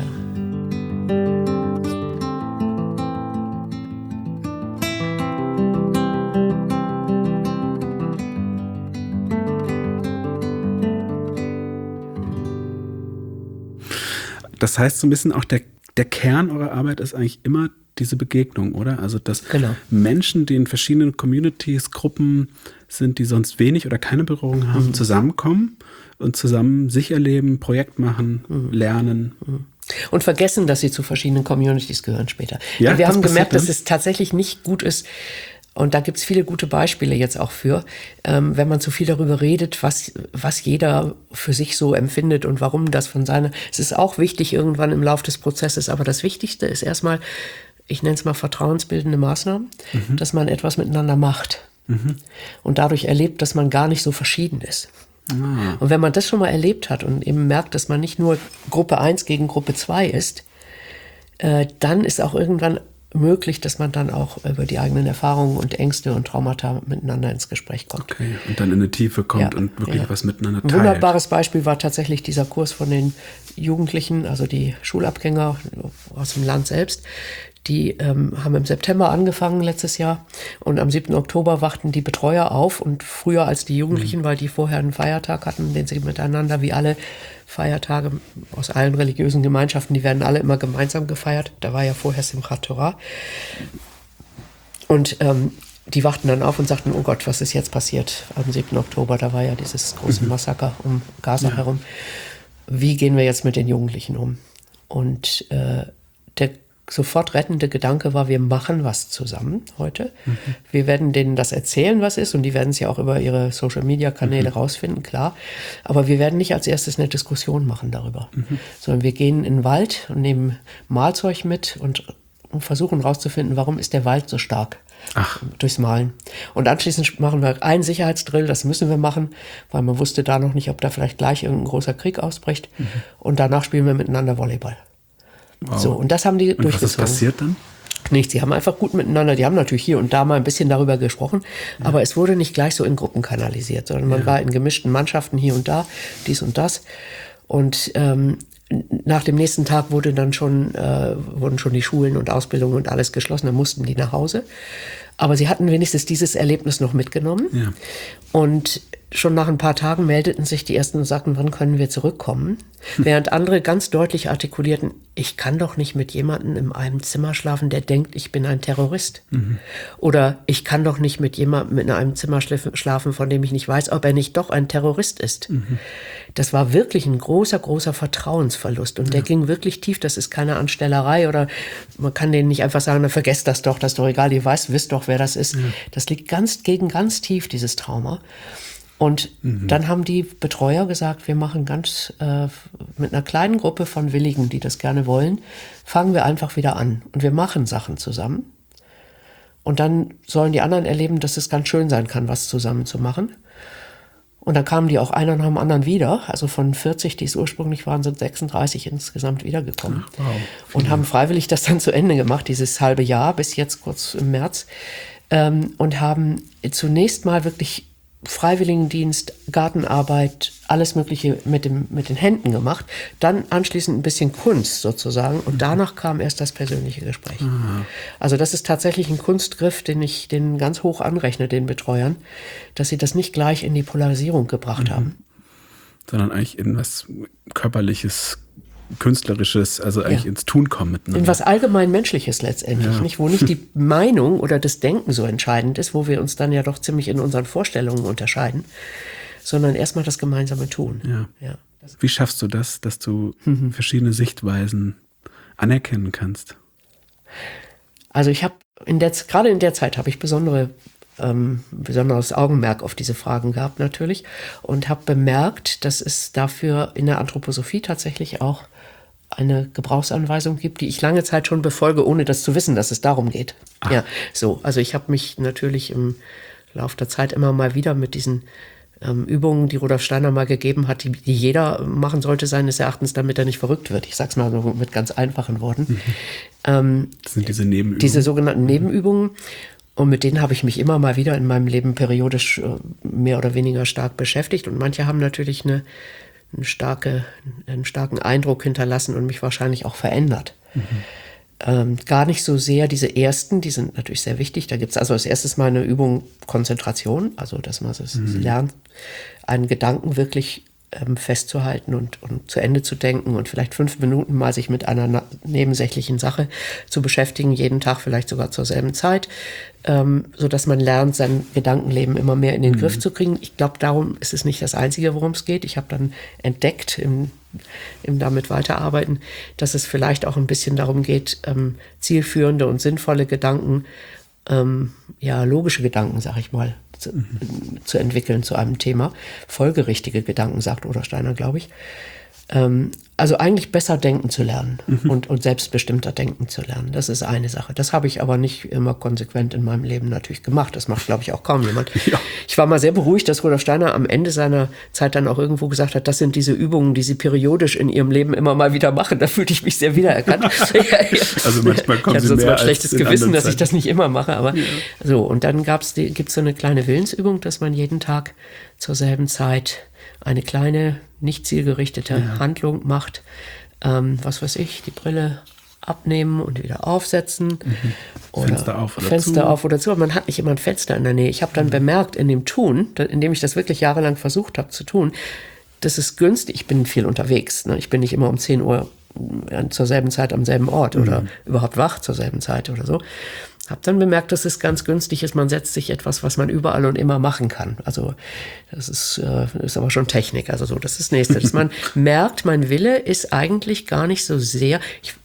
Das heißt so ein bisschen auch, der, der Kern eurer Arbeit ist eigentlich immer diese Begegnung, oder? Also, dass Genau. Menschen, die in verschiedenen Communities, Gruppen sind, die sonst wenig oder keine Berührung haben, mhm. zusammenkommen und zusammen sich erleben, Projekt machen, mhm. lernen. Mhm. Und vergessen, dass sie zu verschiedenen Communities gehören später. Ja, ja, wir haben gemerkt, dann? dass es tatsächlich nicht gut ist, und da gibt's viele gute Beispiele jetzt auch für, ähm, wenn man zu viel darüber redet, was, was jeder für sich so empfindet und warum das von seiner... Es ist auch wichtig irgendwann im Laufe des Prozesses, aber das Wichtigste ist erstmal, ich nenne es mal vertrauensbildende Maßnahmen, mhm. dass man etwas miteinander macht mhm. und dadurch erlebt, dass man gar nicht so verschieden ist. Ah. Und wenn man das schon mal erlebt hat und eben merkt, dass man nicht nur Gruppe eins gegen Gruppe zwei ist, äh, dann ist auch irgendwann möglich, dass man dann auch über die eigenen Erfahrungen und Ängste und Traumata miteinander ins Gespräch kommt. Okay, und dann in eine Tiefe kommt ja, und wirklich ja. was miteinander teilt. Ein wunderbares Beispiel war tatsächlich dieser Kurs von den Jugendlichen, also die Schulabgänger aus dem Land selbst. Die ähm, haben im September angefangen letztes Jahr und am siebten Oktober wachten die Betreuer auf und früher als die Jugendlichen, mhm. weil die vorher einen Feiertag hatten, den sie miteinander wie alle Feiertage aus allen religiösen Gemeinschaften, die werden alle immer gemeinsam gefeiert. Da war ja vorher Simchat Torah. Und ähm, die wachten dann auf und sagten, oh Gott, was ist jetzt passiert am siebten Oktober? Da war ja dieses große mhm. Massaker um Gaza ja. herum. Wie gehen wir jetzt mit den Jugendlichen um? Und äh, der sofort rettende Gedanke war, wir machen was zusammen heute. Mhm. Wir werden denen das erzählen, was ist, und die werden es ja auch über ihre Social-Media-Kanäle mhm. rausfinden, klar. Aber wir werden nicht als erstes eine Diskussion machen darüber, mhm. sondern wir gehen in den Wald und nehmen Malzeug mit und, und versuchen rauszufinden, warum ist der Wald so stark. Ach. Durchs Malen. Und anschließend machen wir einen Sicherheitsdrill, das müssen wir machen, weil man wusste da noch nicht, ob da vielleicht gleich irgendein großer Krieg ausbricht. Mhm. Und danach spielen wir miteinander Volleyball. Wow. So, und das haben die und durchgezogen. Was ist passiert dann? Nichts, sie haben einfach gut miteinander, die haben natürlich hier und da mal ein bisschen darüber gesprochen, ja. aber es wurde nicht gleich so in Gruppen kanalisiert, sondern man ja. war in gemischten Mannschaften hier und da, dies und das. Und ähm, nach dem nächsten Tag wurde dann schon, äh, wurden schon die Schulen und Ausbildungen und alles geschlossen, dann mussten die nach Hause. Aber sie hatten wenigstens dieses Erlebnis noch mitgenommen. Ja. Und schon nach ein paar Tagen meldeten sich die Ersten und sagten, wann können wir zurückkommen? Während andere ganz deutlich artikulierten, ich kann doch nicht mit jemandem in einem Zimmer schlafen, der denkt, ich bin ein Terrorist. Mhm. Oder ich kann doch nicht mit jemandem in einem Zimmer schlafen, von dem ich nicht weiß, ob er nicht doch ein Terrorist ist. Mhm. Das war wirklich ein großer, großer Vertrauensverlust. Und ja. der ging wirklich tief. Das ist keine Anstellerei oder man kann denen nicht einfach sagen, na, vergesst das doch, das ist doch egal, ihr weißt, wisst doch, wer das ist. Ja. Das liegt ganz gegen ganz tief, dieses Trauma. Und mhm. dann haben die Betreuer gesagt, wir machen ganz äh, mit einer kleinen Gruppe von Willigen, die das gerne wollen, fangen wir einfach wieder an. Und wir machen Sachen zusammen. Und dann sollen die anderen erleben, dass es ganz schön sein kann, was zusammen zu machen. Und dann kamen die auch einer nach dem anderen wieder. Also von vierzig, die es ursprünglich waren, sind sechsunddreißig insgesamt wiedergekommen. Ach, wow. Und haben freiwillig das dann zu Ende gemacht, dieses halbe Jahr, bis jetzt kurz im März. Ähm, und haben zunächst mal wirklich Freiwilligendienst, Gartenarbeit, alles Mögliche mit, dem, mit den Händen gemacht. Dann anschließend ein bisschen Kunst sozusagen. Und danach kam erst das persönliche Gespräch. Mhm. Also das ist tatsächlich ein Kunstgriff, den ich den ganz hoch anrechne, den Betreuern, dass sie das nicht gleich in die Polarisierung gebracht mhm. haben. Sondern eigentlich in was Körperliches, Künstlerisches, also eigentlich ja. ins Tun kommen miteinander. In was allgemein Menschliches letztendlich, ja. nicht? Wo nicht die Meinung oder das Denken so entscheidend ist, wo wir uns dann ja doch ziemlich in unseren Vorstellungen unterscheiden, sondern erstmal das gemeinsame Tun. Ja. Ja. Wie schaffst du das, dass du mhm. verschiedene Sichtweisen anerkennen kannst? Also ich habe in der gerade in der Zeit habe ich besondere ähm, besonderes Augenmerk auf diese Fragen gehabt natürlich und habe bemerkt, dass es dafür in der Anthroposophie tatsächlich auch eine Gebrauchsanweisung gibt, die ich lange Zeit schon befolge, ohne das zu wissen, dass es darum geht. Ach. Ja, so. Also ich habe mich natürlich im Laufe der Zeit immer mal wieder mit diesen ähm, Übungen, die Rudolf Steiner mal gegeben hat, die, die jeder machen sollte, seines Erachtens, damit er nicht verrückt wird. Ich sag's mal so mit ganz einfachen Worten. Mhm. Ähm, das sind diese Nebenübungen. Diese sogenannten Nebenübungen. Und mit denen habe ich mich immer mal wieder in meinem Leben periodisch äh, mehr oder weniger stark beschäftigt. Und manche haben natürlich eine, eine starke, einen starken Eindruck hinterlassen und mich wahrscheinlich auch verändert. Mhm. Ähm, gar nicht so sehr diese ersten, die sind natürlich sehr wichtig. Da gibt es also als erstes mal eine Übung Konzentration, also dass man es mhm. lernt, einen Gedanken wirklich ähm, festzuhalten und, und zu Ende zu denken und vielleicht fünf Minuten mal sich mit einer nebensächlichen Sache zu beschäftigen, jeden Tag vielleicht sogar zur selben Zeit, ähm, sodass man lernt, sein Gedankenleben immer mehr in den mhm. Griff zu kriegen. Ich glaube, darum ist es nicht das Einzige, worum es geht. Ich habe dann entdeckt im im damit weiterarbeiten, dass es vielleicht auch ein bisschen darum geht, ähm, zielführende und sinnvolle Gedanken, ähm, ja, logische Gedanken, sag ich mal, zu, mhm. zu entwickeln zu einem Thema. Folgerichtige Gedanken, sagt Rudolf Steiner, glaube ich. Ähm, also eigentlich besser denken zu lernen mhm. und, und selbstbestimmter denken zu lernen. Das ist eine Sache. Das habe ich aber nicht immer konsequent in meinem Leben natürlich gemacht. Das macht, glaube ich, auch kaum jemand. Ja. Ich war mal sehr beruhigt, dass Rudolf Steiner am Ende seiner Zeit dann auch irgendwo gesagt hat, das sind diese Übungen, die Sie periodisch in Ihrem Leben immer mal wieder machen. Da fühlte ich mich sehr wiedererkannt. Also manchmal kommen ich hatte Sie mehr so ein schlechtes Gewissen, dass Zeiten. ich das nicht immer mache. Aber ja. so, und dann gibt es so eine kleine Willensübung, dass man jeden Tag zur selben Zeit eine kleine, nicht zielgerichtete ja. Handlung macht. Ähm, was weiß ich, die Brille abnehmen und wieder aufsetzen. Mhm. Oder Fenster auf oder Fenster zu. auf oder zu. Aber man hat nicht immer ein Fenster in der Nähe. Ich habe dann mhm. bemerkt in dem Tun, indem ich das wirklich jahrelang versucht habe zu tun, das ist günstig. Ich bin viel unterwegs. Ne? Ich bin nicht immer um zehn Uhr zur selben Zeit am selben Ort mhm. oder überhaupt wach zur selben Zeit oder so. Hab dann bemerkt, dass es ganz günstig ist, man setzt sich etwas, was man überall und immer machen kann. Also das ist, äh, ist aber schon Technik. Also so, das ist das Nächste. Dass man merkt, mein Wille ist eigentlich gar nicht so sehr ich,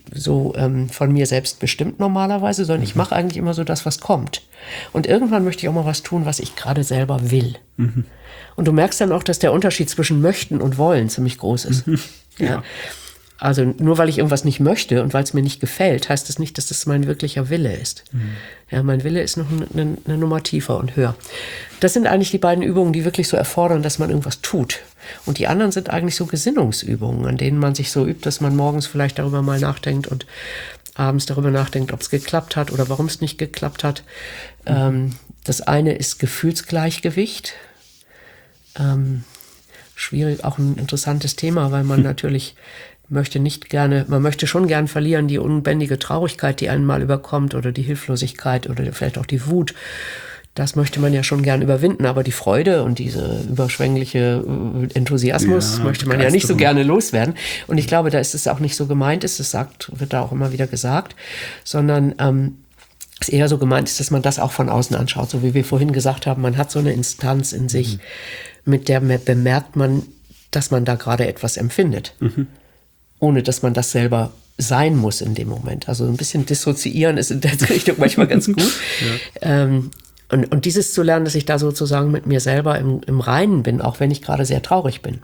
so ähm, von mir selbst bestimmt normalerweise, sondern ich mache eigentlich immer so das, was kommt. Und irgendwann möchte ich auch mal was tun, was ich gerade selber will. Mhm. Und du merkst dann auch, dass der Unterschied zwischen möchten und wollen ziemlich groß ist. Mhm. Ja. ja. Also nur weil ich irgendwas nicht möchte und weil es mir nicht gefällt, heißt das nicht, dass das mein wirklicher Wille ist. Mhm. Ja, mein Wille ist noch eine, eine Nummer tiefer und höher. Das sind eigentlich die beiden Übungen, die wirklich so erfordern, dass man irgendwas tut. Und die anderen sind eigentlich so Gesinnungsübungen, an denen man sich so übt, dass man morgens vielleicht darüber mal nachdenkt und abends darüber nachdenkt, ob es geklappt hat oder warum es nicht geklappt hat. Mhm. Ähm, das eine ist Gefühlsgleichgewicht. Ähm, schwierig, auch ein interessantes Thema, weil man natürlich möchte nicht gerne, man möchte schon gern verlieren die unbändige Traurigkeit, die einen mal überkommt oder die Hilflosigkeit oder vielleicht auch die Wut. Das möchte man ja schon gern überwinden, aber die Freude und diese überschwängliche Enthusiasmus ja, möchte man ja nicht so gerne loswerden. Und ich glaube, da ist es auch nicht so gemeint ist, das sagt, wird da auch immer wieder gesagt, sondern ähm, es eher so gemeint ist, dass man das auch von außen anschaut, so wie wir vorhin gesagt haben, man hat so eine Instanz in sich, mhm. mit der bemerkt man, dass man da gerade etwas empfindet. Mhm. Ohne dass man das selber sein muss in dem Moment. Also ein bisschen dissoziieren ist in der Richtung manchmal ganz gut. Ja. Ähm, und, und dieses zu lernen, dass ich da sozusagen mit mir selber im, im Reinen bin, auch wenn ich gerade sehr traurig bin.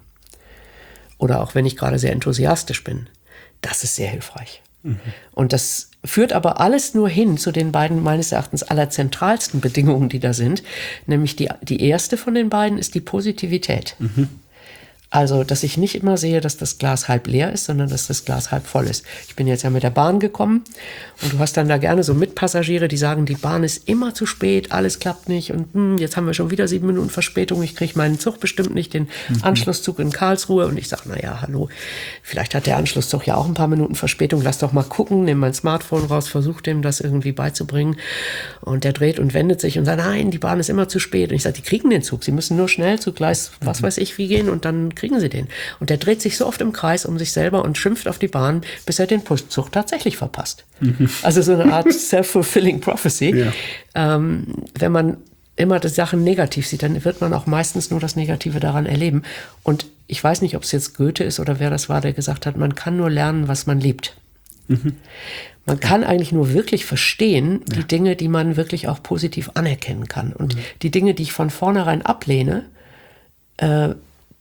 Oder auch wenn ich gerade sehr enthusiastisch bin. Das ist sehr hilfreich. Mhm. Und das führt aber alles nur hin zu den beiden meines Erachtens allerzentralsten Bedingungen, die da sind. Nämlich die, die erste von den beiden ist die Positivität. Mhm. Also, dass ich nicht immer sehe, dass das Glas halb leer ist, sondern dass das Glas halb voll ist. Ich bin jetzt ja mit der Bahn gekommen und du hast dann da gerne so Mitpassagiere, die sagen, die Bahn ist immer zu spät, alles klappt nicht und hm, jetzt haben wir schon wieder sieben Minuten Verspätung, ich kriege meinen Zug bestimmt nicht, den mhm. Anschlusszug in Karlsruhe. Und ich sage, naja, hallo, vielleicht hat der Anschlusszug ja auch ein paar Minuten Verspätung, lass doch mal gucken, nimm mein Smartphone raus, versuch dem das irgendwie beizubringen. Und der dreht und wendet sich und sagt, nein, die Bahn ist immer zu spät. Und ich sage, die kriegen den Zug, sie müssen nur schnell zu Gleis, was weiß ich wie gehen und dann kriegen sie den. Und der dreht sich so oft im Kreis um sich selber und schimpft auf die Bahn, bis er den Zug tatsächlich verpasst. Mhm. Also so eine Art self-fulfilling prophecy. Ja. Ähm, wenn man immer die Sachen negativ sieht, dann wird man auch meistens nur das Negative daran erleben. Und ich weiß nicht, ob es jetzt Goethe ist oder wer das war, der gesagt hat, man kann nur lernen, was man liebt. Mhm. Man kann eigentlich nur wirklich verstehen, die ja. Dinge, die man wirklich auch positiv anerkennen kann. Und mhm. die Dinge, die ich von vornherein ablehne, äh,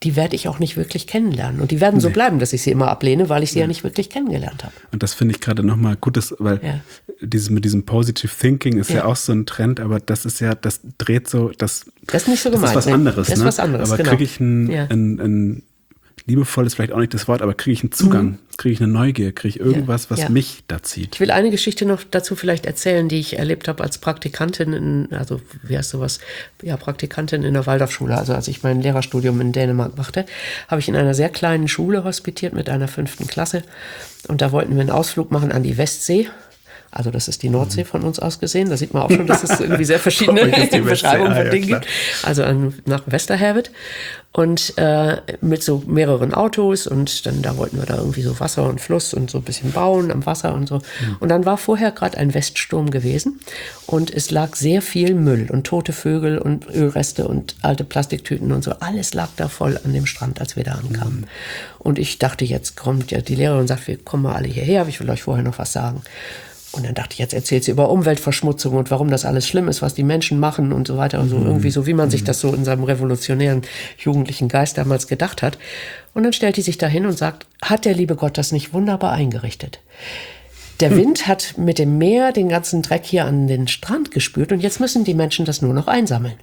die werde ich auch nicht wirklich kennenlernen. Und die werden so Nee. bleiben, dass ich sie immer ablehne, weil ich sie ja, ja nicht wirklich kennengelernt habe. Und das finde ich gerade nochmal Gutes, weil Ja. dieses mit diesem Positive Thinking ist ja. Ja. auch so ein Trend, aber das ist ja, das dreht so, das, Das ist nicht so das gemeint. ist was ne? anderes. Das ist ne? was anderes, aber genau. kriege ich ein, Ja. ein, ein liebevoll ist vielleicht auch nicht das Wort, aber kriege ich einen Zugang, Mhm. kriege ich eine Neugier, kriege ich irgendwas, was Ja. mich da zieht. Ich will eine Geschichte noch dazu vielleicht erzählen, die ich erlebt habe als Praktikantin, in, also wie heißt sowas, ja, Praktikantin in der Waldorfschule. Also als ich mein Lehrerstudium in Dänemark machte, habe ich in einer sehr kleinen Schule hospitiert mit einer fünften Klasse. Und da wollten wir einen Ausflug machen an die Westsee. Also das ist die Nordsee von uns aus gesehen. Da sieht man auch schon, dass es irgendwie sehr verschiedene Bei euch ist die Beschreibungen Westsee, von ah, Dingen ja, gibt. Also an, nach Westerhervet. Und äh, mit so mehreren Autos und dann da wollten wir da irgendwie so Wasser und Fluss und so ein bisschen bauen am Wasser und so. Mhm. Und dann war vorher gerade ein Weststurm gewesen und es lag sehr viel Müll und tote Vögel und Ölreste und alte Plastiktüten und so. Alles lag da voll an dem Strand, als wir da ankamen. Mhm. Und ich dachte, jetzt kommt ja die Lehrerin und sagt, wir kommen mal alle hierher, aber ich will euch vorher noch was sagen. Und dann dachte ich, jetzt erzählt sie über Umweltverschmutzung und warum das alles schlimm ist, was die Menschen machen und so weiter und so. Mhm. Irgendwie so, wie man sich das so in seinem revolutionären jugendlichen Geist damals gedacht hat. Und dann stellt die sich dahin und sagt, hat der liebe Gott das nicht wunderbar eingerichtet? Der hm. Wind hat mit dem Meer den ganzen Dreck hier an den Strand gespült und jetzt müssen die Menschen das nur noch einsammeln.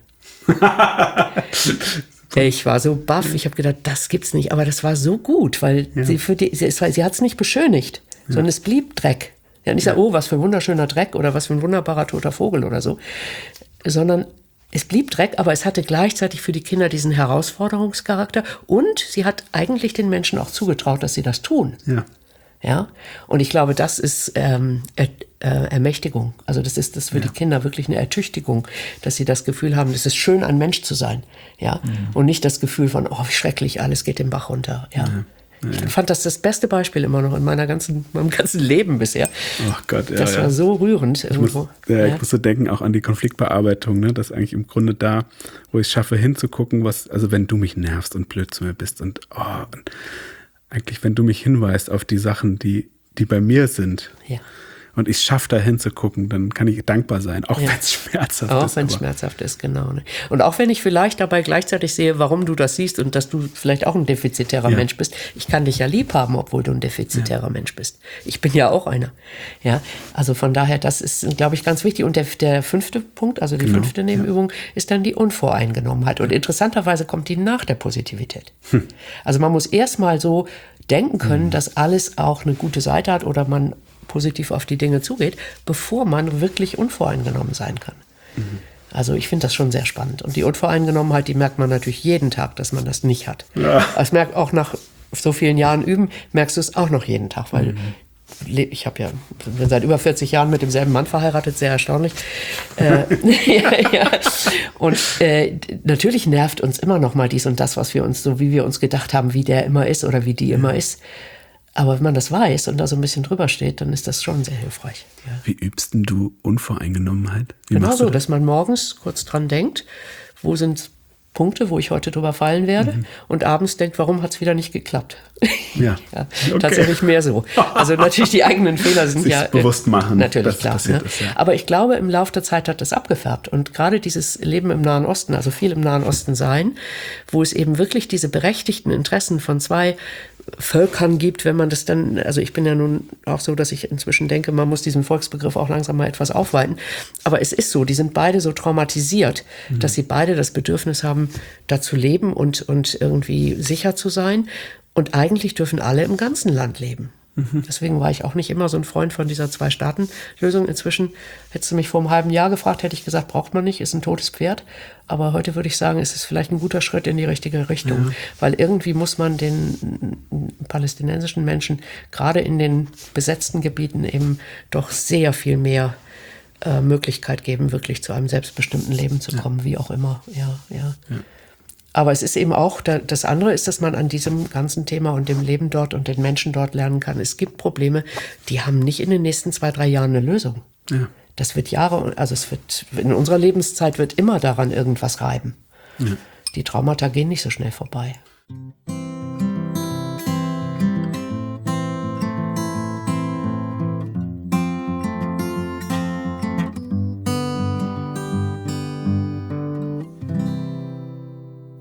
Ich war so baff, ich habe gedacht, das gibt's nicht. Aber das war so gut, weil ja. sie, für die, sie, sie hat es nicht beschönigt, ja. sondern es blieb Dreck. Ja, nicht ja. sagen, oh, was für ein wunderschöner Dreck oder was für ein wunderbarer toter Vogel oder so, sondern es blieb Dreck, aber es hatte gleichzeitig für die Kinder diesen Herausforderungscharakter und sie hat eigentlich den Menschen auch zugetraut, dass sie das tun. Ja. Ja, und ich glaube, das ist ähm, er, äh, Ermächtigung. Also das ist das für ja. die Kinder wirklich eine Ertüchtigung, dass sie das Gefühl haben, es ist schön, ein Mensch zu sein. Ja, mhm. und nicht das Gefühl von, oh, wie schrecklich, alles geht den Bach runter. Ja. ja. Ich fand das das beste Beispiel immer noch in meiner ganzen, meinem ganzen Leben bisher. Oh Gott, ja. Das war ja. so rührend ich muss, ja, ja. ich muss so denken auch an die Konfliktbearbeitung, ne? Das ist eigentlich im Grunde da, wo ich es schaffe hinzugucken, was, also wenn du mich nervst und blöd zu mir bist und, oh, und eigentlich, wenn du mich hinweist auf die Sachen, die, die bei mir sind. Ja. Und ich schaffe da hinzugucken, dann kann ich dankbar sein, auch ja. wenn es schmerzhaft auch ist. Auch wenn es schmerzhaft ist, genau. Ne? Und auch wenn ich vielleicht dabei gleichzeitig sehe, warum du das siehst und dass du vielleicht auch ein defizitärer ja. Mensch bist. Ich kann dich ja lieb haben, obwohl du ein defizitärer ja. Mensch bist. Ich bin ja auch einer. Ja, also von daher, das ist, glaube ich, ganz wichtig. Und der, der fünfte Punkt, also die genau. fünfte Nebenübung, ja. ist dann die Unvoreingenommenheit. Und interessanterweise kommt die nach der Positivität. Hm. Also man muss erstmal so denken können, hm. dass alles auch eine gute Seite hat oder man positiv auf die Dinge zugeht, bevor man wirklich unvoreingenommen sein kann. Mhm. Also ich finde das schon sehr spannend. Und die Unvoreingenommenheit, die merkt man natürlich jeden Tag, dass man das nicht hat. Ja. Das merkt auch nach so vielen Jahren Üben, merkst du es auch noch jeden Tag, weil mhm. ich habe ja, bin seit über vierzig Jahren mit demselben Mann verheiratet, sehr erstaunlich. äh, ja, ja. Und äh, natürlich nervt uns immer noch mal dies und das, was wir uns, so wie wir uns gedacht haben, wie der immer ist oder wie die ja. immer ist. Aber wenn man das weiß und da so ein bisschen drüber steht, dann ist das schon sehr hilfreich. Ja. Wie übst denn du Unvoreingenommenheit? Wie genau so, dass man morgens kurz dran denkt, wo sind Punkte, wo ich heute drüber fallen werde mhm. und abends denkt, warum hat es wieder nicht geklappt? Ja, ja okay. Tatsächlich mehr so. Also natürlich die eigenen Fehler sind Sich's ja bewusst machen. Natürlich klar. Ne? Ist, ja. Aber ich glaube, im Laufe der Zeit hat das abgefärbt und gerade dieses Leben im Nahen Osten, also viel im Nahen Osten sein, wo es eben wirklich diese berechtigten Interessen von zwei Völkern gibt, wenn man das dann, also ich bin ja nun auch so, dass ich inzwischen denke, man muss diesen Volksbegriff auch langsam mal etwas aufweiten. Aber es ist so, die sind beide so traumatisiert, mhm. dass sie beide das Bedürfnis haben, da zu leben und, und irgendwie sicher zu sein. Und eigentlich dürfen alle im ganzen Land leben. Mhm. Deswegen war ich auch nicht immer so ein Freund von dieser Zwei-Staaten-Lösung. Inzwischen, hättest du mich vor einem halben Jahr gefragt, hätte ich gesagt, braucht man nicht, ist ein totes Pferd. Aber heute würde ich sagen, es ist vielleicht ein guter Schritt in die richtige Richtung. Ja. Weil irgendwie muss man den palästinensischen Menschen, gerade in den besetzten Gebieten, eben doch sehr viel mehr äh, Möglichkeit geben, wirklich zu einem selbstbestimmten Leben zu kommen, ja. wie auch immer. Ja, ja. ja. Aber es ist eben auch, das andere ist, dass man an diesem ganzen Thema und dem Leben dort und den Menschen dort lernen kann. Es gibt Probleme, die haben nicht in den nächsten zwei, drei Jahren eine Lösung. Ja. Das wird Jahre, also es wird, in unserer Lebenszeit wird immer daran irgendwas reiben. Ja. Die Traumata gehen nicht so schnell vorbei.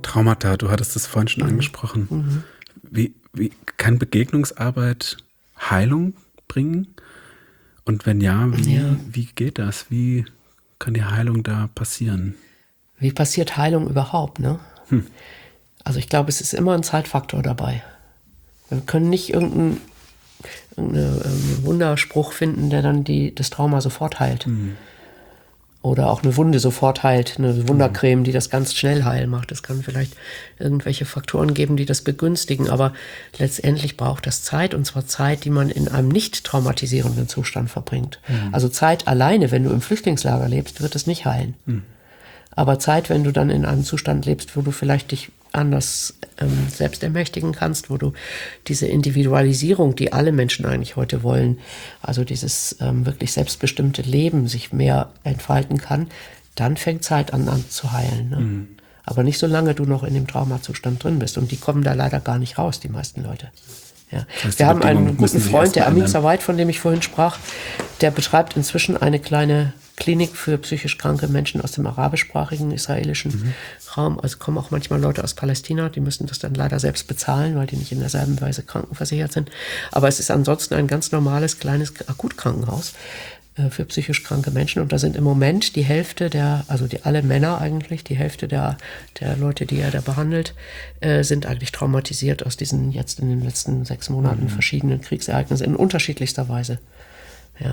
Traumata, du hattest es vorhin schon mhm. angesprochen. Mhm. Wie, wie kann Begegnungsarbeit Heilung bringen? Und wenn ja, wie, ja. wie geht das? Wie kann die Heilung da passieren? Wie passiert Heilung überhaupt, ne? Hm. Also ich glaube, es ist immer ein Zeitfaktor dabei. Wir können nicht irgendeinen irgendeinen ähm, Wunderspruch finden, der dann die, das Trauma sofort heilt. Hm. Oder auch eine Wunde sofort heilt, eine Wundercreme, die das ganz schnell heil macht. Es kann vielleicht irgendwelche Faktoren geben, die das begünstigen, aber letztendlich braucht das Zeit, und zwar Zeit, die man in einem nicht traumatisierenden Zustand verbringt. Mhm. Also Zeit alleine, wenn du im Flüchtlingslager lebst, wird es nicht heilen. Mhm. Aber Zeit, wenn du dann in einem Zustand lebst, wo du vielleicht dich anders ähm, selbst ermächtigen kannst, wo du diese Individualisierung, die alle Menschen eigentlich heute wollen, also dieses ähm, wirklich selbstbestimmte Leben sich mehr entfalten kann, dann fängt Zeit an, an zu heilen. Ne? Mhm. Aber nicht solange du noch in dem Traumazustand drin bist. Und die kommen da leider gar nicht raus, die meisten Leute. Ja. Das heißt, wir haben einen guten Freund, der Amin Sawait, von dem ich vorhin sprach, der betreibt inzwischen eine kleine Klinik für psychisch kranke Menschen aus dem arabischsprachigen israelischen mhm. Raum. Also kommen auch manchmal Leute aus Palästina, die müssen das dann leider selbst bezahlen, weil die nicht in derselben Weise krankenversichert sind. Aber es ist ansonsten ein ganz normales, kleines Akutkrankenhaus äh, für psychisch kranke Menschen. Und da sind im Moment die Hälfte der, also die alle Männer eigentlich, die Hälfte der, der Leute, die er da behandelt, äh, sind eigentlich traumatisiert aus diesen jetzt in den letzten sechs Monaten mhm. verschiedenen Kriegsereignissen in unterschiedlichster Weise. Ja.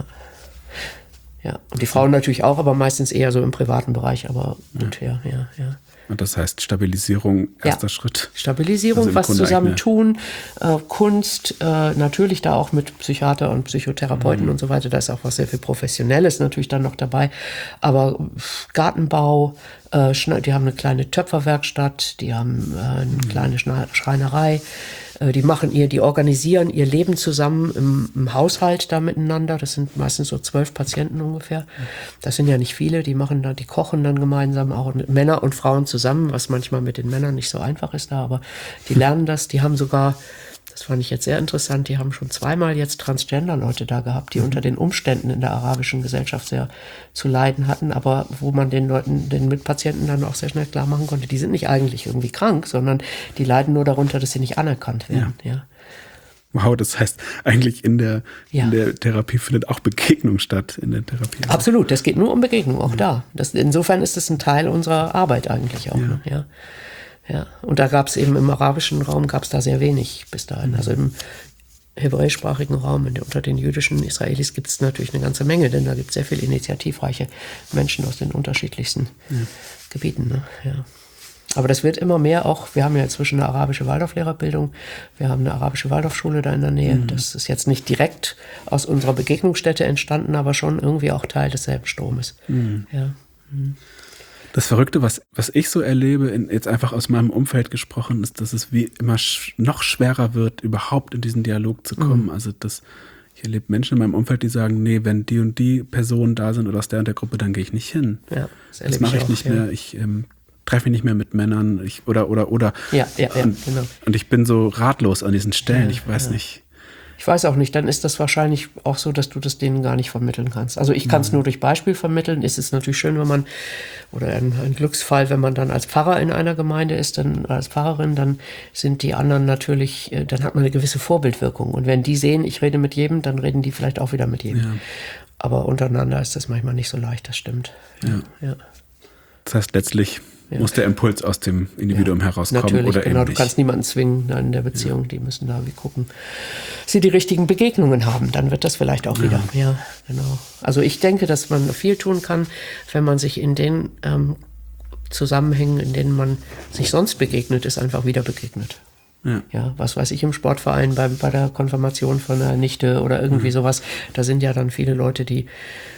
Ja, und die Frauen natürlich auch, aber meistens eher so im privaten Bereich, aber gut, ja, ja, ja. Und das heißt Stabilisierung, erster ja. Schritt. Stabilisierung, also was Grunde zusammen tun, äh, Kunst, äh, natürlich da auch mit Psychiater und Psychotherapeuten mhm. und so weiter, da ist auch was sehr viel Professionelles natürlich dann noch dabei, aber Gartenbau, äh, die haben eine kleine Töpferwerkstatt, die haben äh, eine mhm. kleine Schreinerei, die machen ihr, die organisieren ihr Leben zusammen im, im Haushalt da miteinander. Das sind meistens so zwölf Patienten ungefähr. Das sind ja nicht viele. Die machen da, die kochen dann gemeinsam auch mit Männer und Frauen zusammen, was manchmal mit den Männern nicht so einfach ist da, aber die lernen das. Die haben sogar, das fand ich jetzt sehr interessant, die haben schon zweimal jetzt Transgender-Leute da gehabt, die mhm. unter den Umständen in der arabischen Gesellschaft sehr zu leiden hatten, aber wo man den Leuten, den Mitpatienten dann auch sehr schnell klar machen konnte, die sind nicht eigentlich irgendwie krank, sondern die leiden nur darunter, dass sie nicht anerkannt werden. Ja. Ja. Wow, das heißt, eigentlich in der, ja. in der Therapie findet auch Begegnung statt, in der Therapie. Absolut, das geht nur um Begegnung, auch ja. da. Das, insofern ist es ein Teil unserer Arbeit eigentlich auch. Ja. Ne? Ja. Ja, und da gab es eben im arabischen Raum gab es da sehr wenig bis dahin. Also im hebräischsprachigen Raum, in, unter den jüdischen Israelis gibt es natürlich eine ganze Menge, denn da gibt es sehr viele initiativreiche Menschen aus den unterschiedlichsten ja. Gebieten. Ne? Ja. Aber das wird immer mehr auch, wir haben ja inzwischen eine arabische Waldorflehrerbildung, wir haben eine arabische Waldorfschule da in der Nähe. Mhm. Das ist jetzt nicht direkt aus unserer Begegnungsstätte entstanden, aber schon irgendwie auch Teil desselben Stromes. Mhm. Ja. Mhm. Das Verrückte, was, was ich so erlebe, in, jetzt einfach aus meinem Umfeld gesprochen, ist, dass es wie immer sch- noch schwerer wird, überhaupt in diesen Dialog zu kommen. Mhm. Also das, ich erlebe Menschen in meinem Umfeld, die sagen, nee, wenn die und die Personen da sind oder aus der und der Gruppe, dann gehe ich nicht hin. Ja, das, das mache ich, ich nicht auch, mehr. Ja. Ich ähm, treffe mich nicht mehr mit Männern ich, oder, oder, oder. Ja, ja, ja, und, genau. Und ich bin so ratlos an diesen Stellen. Ja, ich weiß ja. nicht. Ich weiß auch nicht, dann ist das wahrscheinlich auch so, dass du das denen gar nicht vermitteln kannst. Also ich kann es mhm. nur durch Beispiel vermitteln. Es ist natürlich schön, wenn man, oder ein, ein Glücksfall, wenn man dann als Pfarrer in einer Gemeinde ist, dann als Pfarrerin, dann sind die anderen natürlich, dann hat man eine gewisse Vorbildwirkung. Und wenn die sehen, ich rede mit jedem, dann reden die vielleicht auch wieder mit jedem. Ja. Aber untereinander ist das manchmal nicht so leicht, das stimmt. Ja. Ja. Das heißt letztlich... Ja. Muss der Impuls aus dem Individuum ja, herauskommen natürlich, oder genau, eben du nicht. kannst niemanden zwingen in der Beziehung, ja. die müssen da wie gucken, sie die richtigen Begegnungen haben, dann wird das vielleicht auch ja. wieder. Ja, genau. Also ich denke, dass man viel tun kann, wenn man sich in den ähm, Zusammenhängen, in denen man sich sonst begegnet ist, einfach wieder begegnet. Ja. ja, was weiß ich, im Sportverein, bei, bei der Konfirmation von einer Nichte oder irgendwie mhm. sowas, da sind ja dann viele Leute, die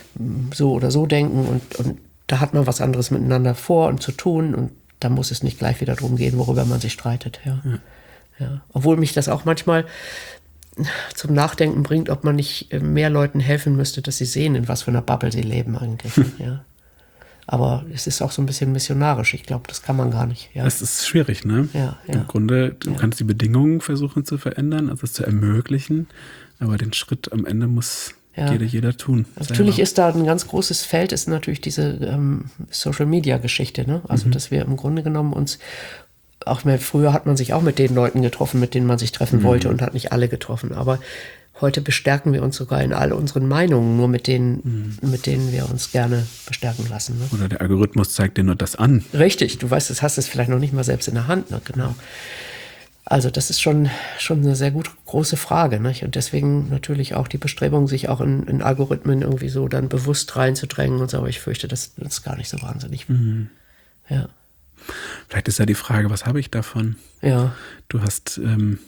so oder so denken und, und da hat man was anderes miteinander vor und zu tun und da muss es nicht gleich wieder drum gehen, worüber man sich streitet. Ja. Ja. Ja. Obwohl mich das auch manchmal zum Nachdenken bringt, ob man nicht mehr Leuten helfen müsste, dass sie sehen, in was für einer Bubble sie leben eigentlich. Hm. Ja. Aber es ist auch so ein bisschen missionarisch. Ich glaube, das kann man gar nicht. Ja. Es ist schwierig, ne? Ja, ja. Im Grunde, du ja. kannst die Bedingungen versuchen zu verändern, also es zu ermöglichen, aber den Schritt am Ende muss... Ja. Jeder, jeder tun. Also natürlich ist da ein ganz großes Feld, ist natürlich diese ähm, Social-Media-Geschichte. Ne? Also, mhm. dass wir im Grunde genommen uns auch mehr, früher hat man sich auch mit den Leuten getroffen, mit denen man sich treffen mhm. wollte und hat nicht alle getroffen. Aber heute bestärken wir uns sogar in all unseren Meinungen, nur mit denen, mhm. mit denen wir uns gerne bestärken lassen. Ne? Oder der Algorithmus zeigt dir nur das an. Richtig, du weißt, das hast es vielleicht noch nicht mal selbst in der Hand. Ne? Genau. Also das ist schon, schon eine sehr gut große Frage. Nicht? Und deswegen natürlich auch die Bestrebung, sich auch in, in Algorithmen irgendwie so dann bewusst reinzudrängen und so. Aber ich fürchte, das ist gar nicht so wahnsinnig. Mhm. Ja. Vielleicht ist ja die Frage, was habe ich davon? Ja. Du hast... Ähm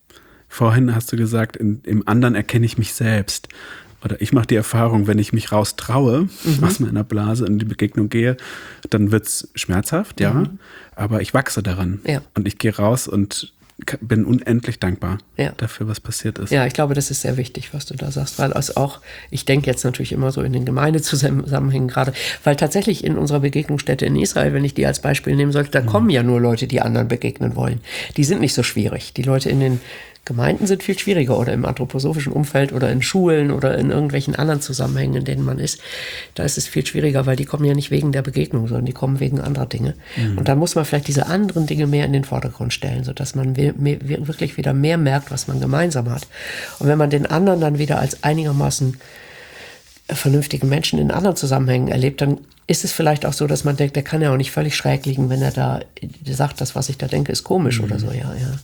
Vorhin hast du gesagt, in, im anderen erkenne ich mich selbst. Oder ich mache die Erfahrung, wenn ich mich raus traue, mhm. aus meiner Blase in die Begegnung gehe, dann wird's schmerzhaft, ja. Mhm. Aber ich wachse daran. Ja. Und ich gehe raus und bin unendlich dankbar ja. dafür, was passiert ist. Ja, ich glaube, das ist sehr wichtig, was du da sagst, weil es auch, ich denke jetzt natürlich immer so in den Gemeindezusammenhängen gerade, weil tatsächlich in unserer Begegnungsstätte in Israel, wenn ich die als Beispiel nehmen sollte, da mhm. kommen ja nur Leute, die anderen begegnen wollen. Die sind nicht so schwierig. Die Leute in den Gemeinden sind viel schwieriger oder im anthroposophischen Umfeld oder in Schulen oder in irgendwelchen anderen Zusammenhängen, in denen man ist. Da ist es viel schwieriger, weil die kommen ja nicht wegen der Begegnung, sondern die kommen wegen anderer Dinge. Mhm. Und da muss man vielleicht diese anderen Dinge mehr in den Vordergrund stellen, sodass man mehr, mehr, wirklich wieder mehr merkt, was man gemeinsam hat. Und wenn man den anderen dann wieder als einigermaßen vernünftigen Menschen in anderen Zusammenhängen erlebt, dann ist es vielleicht auch so, dass man denkt, der kann ja auch nicht völlig schräg liegen, wenn er da sagt, das, was ich da denke, ist komisch mhm. oder so, ja, ja.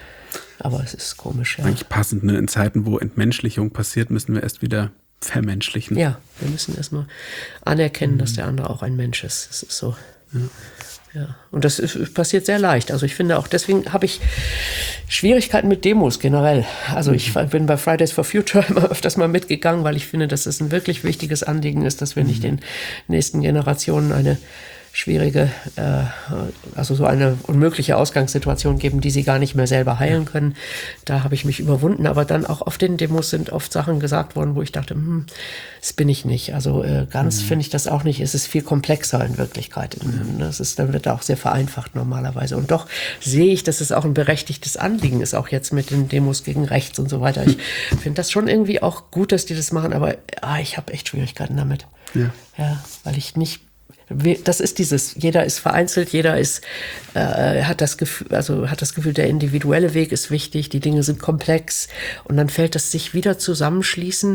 Aber es ist komisch, ja. Eigentlich passend, ne? In Zeiten, wo Entmenschlichung passiert, müssen wir erst wieder vermenschlichen. Ja, wir müssen erstmal anerkennen, mhm. dass der andere auch ein Mensch ist. Das ist so. Ja. Ja. Und das ist, passiert sehr leicht. Also ich finde auch, deswegen habe ich Schwierigkeiten mit Demos generell. Also mhm. ich bin bei Fridays for Future immer öfters mal mitgegangen, weil ich finde, dass es ein wirklich wichtiges Anliegen ist, dass wir mhm. nicht den nächsten Generationen eine schwierige, äh, also so eine unmögliche Ausgangssituation geben, die sie gar nicht mehr selber heilen können. Da habe ich mich überwunden. Aber dann auch auf den Demos sind oft Sachen gesagt worden, wo ich dachte, hm, das bin ich nicht. Also äh, ganz mhm. finde ich das auch nicht. Es ist viel komplexer in Wirklichkeit. Mhm. Das ist, dann wird auch sehr vereinfacht normalerweise. Und doch sehe ich, dass es auch ein berechtigtes Anliegen ist, auch jetzt mit den Demos gegen rechts und so weiter. Ich finde das schon irgendwie auch gut, dass die das machen, aber ah, ich habe echt Schwierigkeiten damit. Ja. Ja, weil ich nicht Das ist dieses, jeder ist vereinzelt, jeder ist, äh, hat das Gefühl, also hat das Gefühl, der individuelle Weg ist wichtig, die Dinge sind komplex und dann fällt das sich wieder zusammenschließen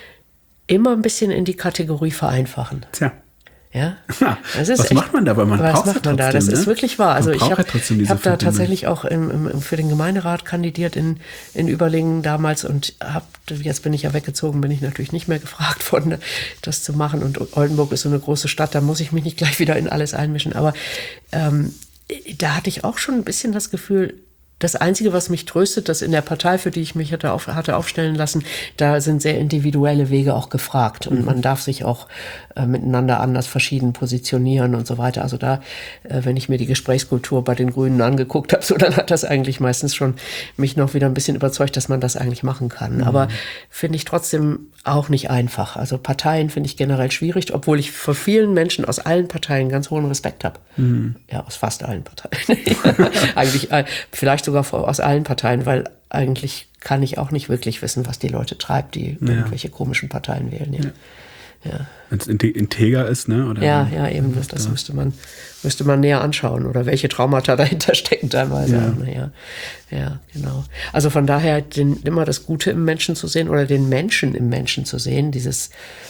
immer ein bisschen in die Kategorie vereinfachen. Tja. Ja, das ist was echt, macht man da? Weil man was macht man da? Das ist wirklich wahr. Also ich habe ja hab da tatsächlich auch im, im, für den Gemeinderat kandidiert in, in Überlingen damals und hab, jetzt bin ich ja weggezogen, bin ich natürlich nicht mehr gefragt worden, das zu machen. Und Oldenburg ist so eine große Stadt, da muss ich mich nicht gleich wieder in alles einmischen. Aber ähm, da hatte ich auch schon ein bisschen das Gefühl, das Einzige, was mich tröstet, dass in der Partei, für die ich mich hatte, auf, hatte aufstellen lassen, da sind sehr individuelle Wege auch gefragt. Und man darf sich auch äh, miteinander anders verschieden positionieren und so weiter. Also da, äh, wenn ich mir die Gesprächskultur bei den Grünen angeguckt habe, so, dann hat das eigentlich meistens schon mich noch wieder ein bisschen überzeugt, dass man das eigentlich machen kann. Mhm. Aber finde ich trotzdem auch nicht einfach. Also Parteien finde ich generell schwierig, obwohl ich vor vielen Menschen aus allen Parteien ganz hohen Respekt habe. Mhm. Ja, aus fast allen Parteien. eigentlich, äh, vielleicht sogar aus allen Parteien, weil eigentlich kann ich auch nicht wirklich wissen, was die Leute treibt, die ja. irgendwelche komischen Parteien wählen. Ja. Ja. Ja. Wenn es integer ist, ne? Oder ja, ja, eben. Das, das müsste man, müsste man näher anschauen. Oder welche Traumata dahinter stecken teilweise. Ja. Ja, ja, genau. Also von daher den, immer das Gute im Menschen zu sehen oder den Menschen im Menschen zu sehen, dieses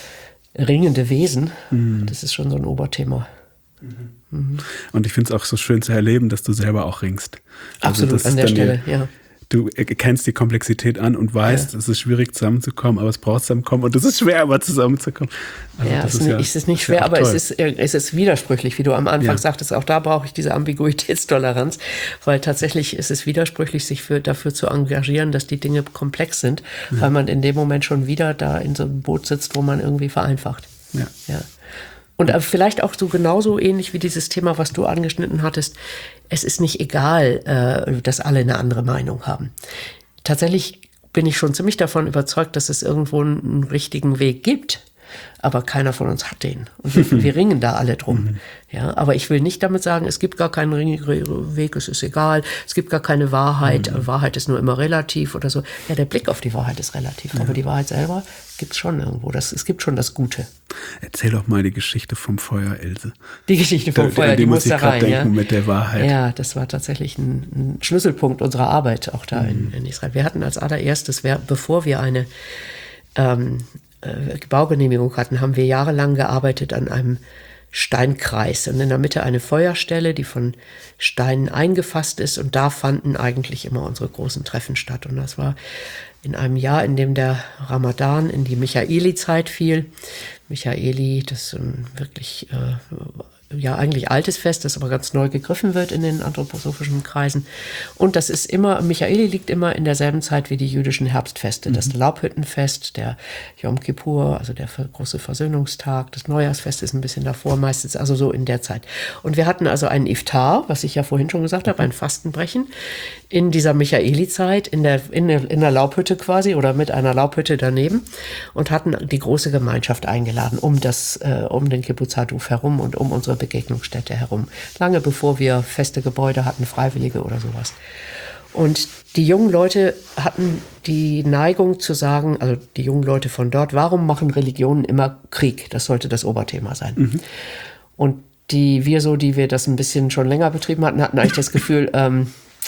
ringende Wesen, mhm. das ist schon so ein Oberthema. Mhm. Mhm. Und ich finde es auch so schön zu erleben, dass du selber auch ringst. Absolut, also an der Stelle, ja. ja. Du erkennst die Komplexität an und weißt, ja. es ist schwierig zusammenzukommen, aber es braucht zusammenkommen und es ist schwer, aber zusammenzukommen. Also ja, das ist, ja, es ist nicht schwer, ja aber es ist, es ist widersprüchlich, wie du am Anfang ja. sagtest. Auch da brauche ich diese Ambiguitätstoleranz, weil tatsächlich ist es widersprüchlich, sich für, dafür zu engagieren, dass die Dinge komplex sind, ja. weil man in dem Moment schon wieder da in so einem Boot sitzt, wo man irgendwie vereinfacht. Ja. ja. Und vielleicht auch so genauso ähnlich wie dieses Thema, was du angeschnitten hattest. Es ist nicht egal, äh, dass alle eine andere Meinung haben. Tatsächlich bin ich schon ziemlich davon überzeugt, dass es irgendwo einen richtigen Weg gibt. aber keiner von uns hat den. Und wir, wir ringen da alle drum. Mhm. Ja, aber ich will nicht damit sagen, es gibt gar keinen Weg, es ist egal, es gibt gar keine Wahrheit, mhm. Wahrheit ist nur immer relativ oder so. Ja, der Blick auf die Wahrheit ist relativ, ja. aber die Wahrheit selber gibt es schon irgendwo. Das, es gibt schon das Gute. Erzähl doch mal die Geschichte vom Feuer, Else. Die Geschichte vom da, Feuer, die, die muss da rein. Denken, ja. mit der Wahrheit. Ja, das war tatsächlich ein, ein Schlüsselpunkt unserer Arbeit auch da mhm. in, in Israel. Wir hatten als allererstes, bevor wir eine ähm, äh, Baugenehmigung hatten, haben wir jahrelang gearbeitet an einem Steinkreis und in der Mitte eine Feuerstelle, die von Steinen eingefasst ist, und da fanden eigentlich immer unsere großen Treffen statt. Und das war in einem Jahr, in dem der Ramadan in die Michaeli-Zeit fiel. Michaeli, das ist ein wirklich äh, ja eigentlich altes Fest, das aber ganz neu gegriffen wird in den anthroposophischen Kreisen. Und das ist immer, Michaeli liegt immer in derselben Zeit wie die jüdischen Herbstfeste. Mhm. Das Laubhüttenfest, der Yom Kippur, also der große Versöhnungstag, das Neujahrsfest ist ein bisschen davor, meistens also so in der Zeit. Und wir hatten also einen Iftar, was ich ja vorhin schon gesagt habe, ein Fastenbrechen in dieser Michaeli-Zeit, in der, in, der, in der Laubhütte quasi oder mit einer Laubhütte daneben, und hatten die große Gemeinschaft eingeladen um, das, äh, um den Kibbutz Haduf herum und um unsere Begegnungsstätte herum. Lange bevor wir feste Gebäude hatten, Freiwillige oder sowas. Und die jungen Leute hatten die Neigung zu sagen, also die jungen Leute von dort, warum machen Religionen immer Krieg? Das sollte das Oberthema sein. Mhm. Und die, wir so, die wir das ein bisschen schon länger betrieben hatten, hatten eigentlich das Gefühl, ähm,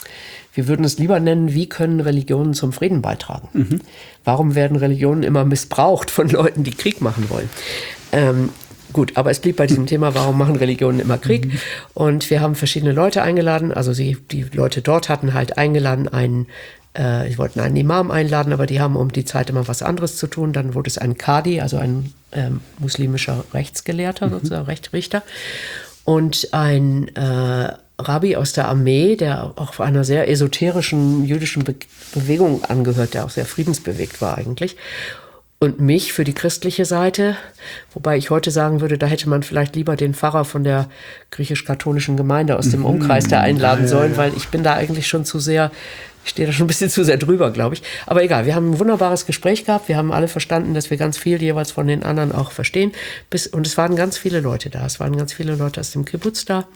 wir würden es lieber nennen, wie können Religionen zum Frieden beitragen? Mhm. Warum werden Religionen immer missbraucht von Leuten, die Krieg machen wollen? Ähm, Gut, aber es blieb bei diesem Thema, warum machen Religionen immer Krieg? Mhm. Und wir haben verschiedene Leute eingeladen, also sie, die Leute dort hatten halt eingeladen, einen, äh, sie wollten einen Imam einladen, aber die haben um die Zeit immer was anderes zu tun. Dann wurde es ein Qadi, also ein ähm, muslimischer Rechtsgelehrter, mhm. sozusagen Rechtsrichter, und ein äh, Rabbi aus der Armee, der auch einer sehr esoterischen jüdischen Be- Bewegung angehört, der auch sehr friedensbewegt war eigentlich. Und mich für die christliche Seite, wobei ich heute sagen würde, da hätte man vielleicht lieber den Pfarrer von der griechisch-katholischen Gemeinde aus dem Umkreis da einladen ja, ja, sollen, ja. weil ich bin da eigentlich schon zu sehr, ich stehe da schon ein bisschen zu sehr drüber, glaube ich. Aber egal, wir haben ein wunderbares Gespräch gehabt, wir haben alle verstanden, dass wir ganz viel jeweils von den anderen auch verstehen. Bis, und es waren ganz viele Leute da, es waren ganz viele Leute aus dem Kibbutz da.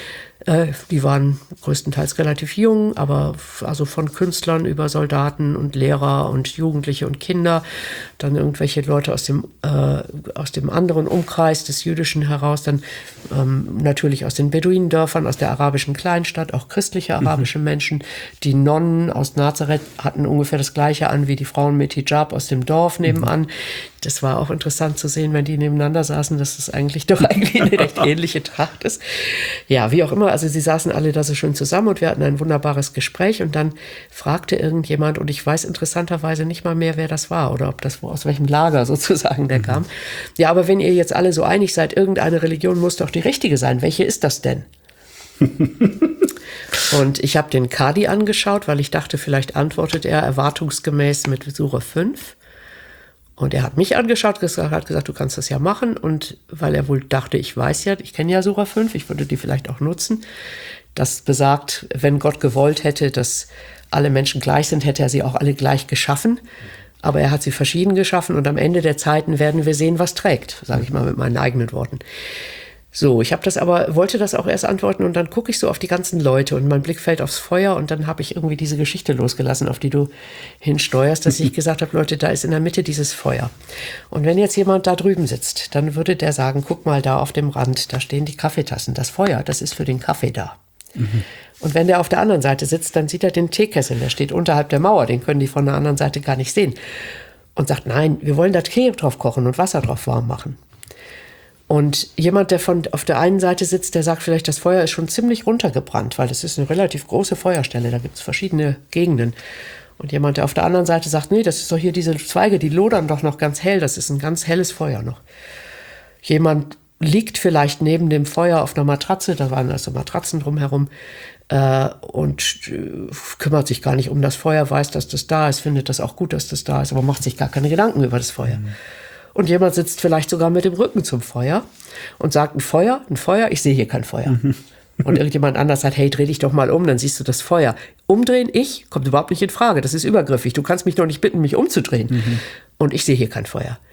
Die waren größtenteils relativ jung, aber also von Künstlern über Soldaten und Lehrer und Jugendliche und Kinder, dann irgendwelche Leute aus dem, äh, aus dem anderen Umkreis des Jüdischen heraus, dann ähm, natürlich aus den Beduinendörfern, aus der arabischen Kleinstadt, auch christliche arabische mhm. Menschen. Die Nonnen aus Nazareth hatten ungefähr das Gleiche an wie die Frauen mit Hijab aus dem Dorf nebenan. Mhm. Das war auch interessant zu sehen, wenn die nebeneinander saßen, dass das eigentlich doch eigentlich eine recht ähnliche Tracht ist. Ja, wie auch immer, also sie saßen alle da so schön zusammen und wir hatten ein wunderbares Gespräch, und dann fragte irgendjemand, und ich weiß interessanterweise nicht mal mehr, wer das war oder ob das aus welchem Lager sozusagen der mhm. kam. Ja, aber wenn ihr jetzt alle so einig seid, irgendeine Religion muss doch die richtige sein. Welche ist das denn? Und ich habe den Qadi angeschaut, weil ich dachte, vielleicht antwortet er erwartungsgemäß mit Sura fünf. Und er hat mich angeschaut, hat gesagt, du kannst das ja machen. Und weil er wohl dachte, ich weiß ja, ich kenne ja Sura fünf, ich würde die vielleicht auch nutzen. Das besagt, wenn Gott gewollt hätte, dass alle Menschen gleich sind, hätte er sie auch alle gleich geschaffen. Aber er hat sie verschieden geschaffen, und am Ende der Zeiten werden wir sehen, was trägt, sage ich mal mit meinen eigenen Worten. So, ich habe das aber, wollte das auch erst antworten, und dann gucke ich so auf die ganzen Leute und mein Blick fällt aufs Feuer, und dann habe ich irgendwie diese Geschichte losgelassen, auf die du hinsteuerst, dass ich gesagt habe, Leute, da ist in der Mitte dieses Feuer. Und wenn jetzt jemand da drüben sitzt, dann würde der sagen, guck mal da auf dem Rand, da stehen die Kaffeetassen. Das Feuer, das ist für den Kaffee da. Mhm. Und wenn der auf der anderen Seite sitzt, dann sieht er den Teekessel, der steht unterhalb der Mauer, den können die von der anderen Seite gar nicht sehen. Und sagt, nein, wir wollen da Tee drauf kochen und Wasser drauf warm machen. Und jemand, der von auf der einen Seite sitzt, der sagt vielleicht, das Feuer ist schon ziemlich runtergebrannt, weil das ist eine relativ große Feuerstelle, da gibt es verschiedene Gegenden. Und jemand, der auf der anderen Seite sagt, nee, das ist doch hier diese Zweige, die lodern doch noch ganz hell, das ist ein ganz helles Feuer noch. Jemand liegt vielleicht neben dem Feuer auf einer Matratze, da waren also Matratzen drumherum, äh, und äh, kümmert sich gar nicht um das Feuer, weiß, dass das da ist, findet das auch gut, dass das da ist, aber macht sich gar keine Gedanken über das Feuer. Mhm. Und jemand sitzt vielleicht sogar mit dem Rücken zum Feuer und sagt, ein Feuer, ein Feuer, ich sehe hier kein Feuer. Mhm. Und irgendjemand anders sagt, hey, dreh dich doch mal um, dann siehst du das Feuer. Umdrehen, ich, kommt überhaupt nicht in Frage, das ist übergriffig. Du kannst mich doch nicht bitten, mich umzudrehen. Mhm. Und ich sehe hier kein Feuer.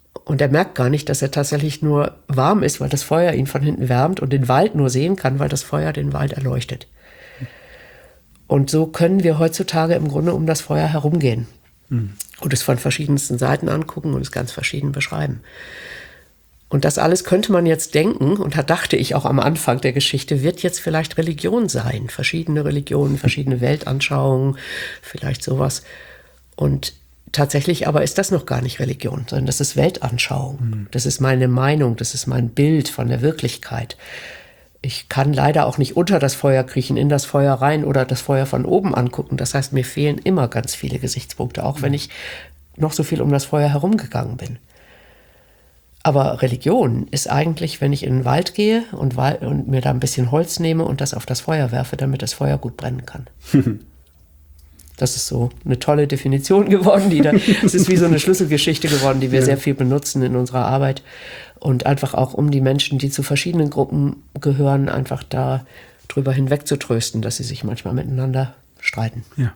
Und er merkt gar nicht, dass er tatsächlich nur warm ist, weil das Feuer ihn von hinten wärmt und den Wald nur sehen kann, weil das Feuer den Wald erleuchtet. Und so können wir heutzutage im Grunde um das Feuer herumgehen mhm. und es von verschiedensten Seiten angucken und es ganz verschieden beschreiben. Und das alles könnte man jetzt denken, und da dachte ich auch am Anfang der Geschichte, wird jetzt vielleicht Religion sein. Verschiedene Religionen, verschiedene Weltanschauungen, vielleicht sowas. Und tatsächlich aber ist das noch gar nicht Religion, sondern das ist Weltanschauung. Mhm. Das ist meine Meinung, das ist mein Bild von der Wirklichkeit. Ich kann leider auch nicht unter das Feuer kriechen, in das Feuer rein oder das Feuer von oben angucken. Das heißt, mir fehlen immer ganz viele Gesichtspunkte, auch mhm. wenn ich noch so viel um das Feuer herumgegangen bin. Aber Religion ist eigentlich, wenn ich in den Wald gehe und, und mir da ein bisschen Holz nehme und das auf das Feuer werfe, damit das Feuer gut brennen kann. Das ist so eine tolle Definition geworden. Die da, es ist wie so eine Schlüsselgeschichte geworden, die wir ja. sehr viel benutzen in unserer Arbeit. Und einfach auch, um die Menschen, die zu verschiedenen Gruppen gehören, einfach da drüber hinweg zu trösten, dass sie sich manchmal miteinander streiten. Ja.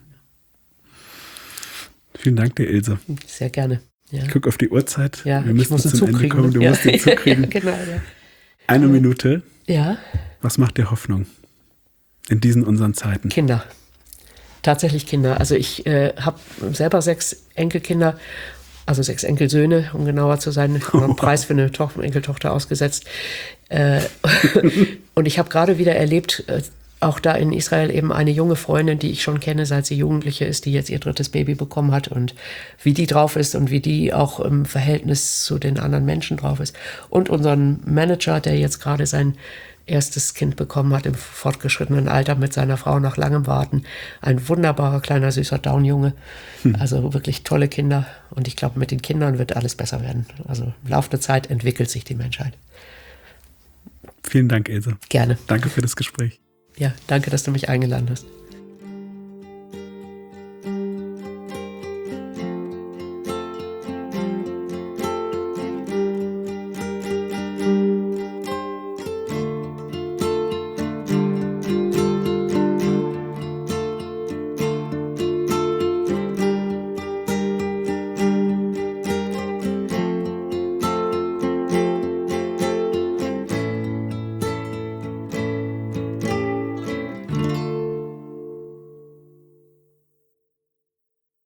Vielen Dank dir, Ilse. Sehr gerne. Ja. Ich gucke auf die Uhrzeit. Ja, wir müssen zum Ende kommen. Du ja. musst den Zug kriegen. Genau, ja. Eine Minute. Ja. Was macht dir Hoffnung in diesen unseren Zeiten? Kinder. Tatsächlich Kinder. Also ich äh, habe selber sechs Enkelkinder, also sechs Enkelsöhne, um genauer zu sein. Ich habe einen Preis für eine Tochter, Enkeltochter ausgesetzt. Äh, und ich habe gerade wieder erlebt, äh, auch da in Israel eben eine junge Freundin, die ich schon kenne, seit sie Jugendliche ist, die jetzt ihr drittes Baby bekommen hat und wie die drauf ist und wie die auch im Verhältnis zu den anderen Menschen drauf ist. Und unseren Manager, der jetzt gerade sein erstes Kind bekommen hat im fortgeschrittenen Alter mit seiner Frau nach langem Warten. Ein wunderbarer, kleiner, süßer Downjunge. Hm. Also wirklich tolle Kinder. Und ich glaube, mit den Kindern wird alles besser werden. Also im Laufe der Zeit entwickelt sich die Menschheit. Vielen Dank, Ilse. Gerne. Danke für das Gespräch. Ja, danke, dass du mich eingeladen hast.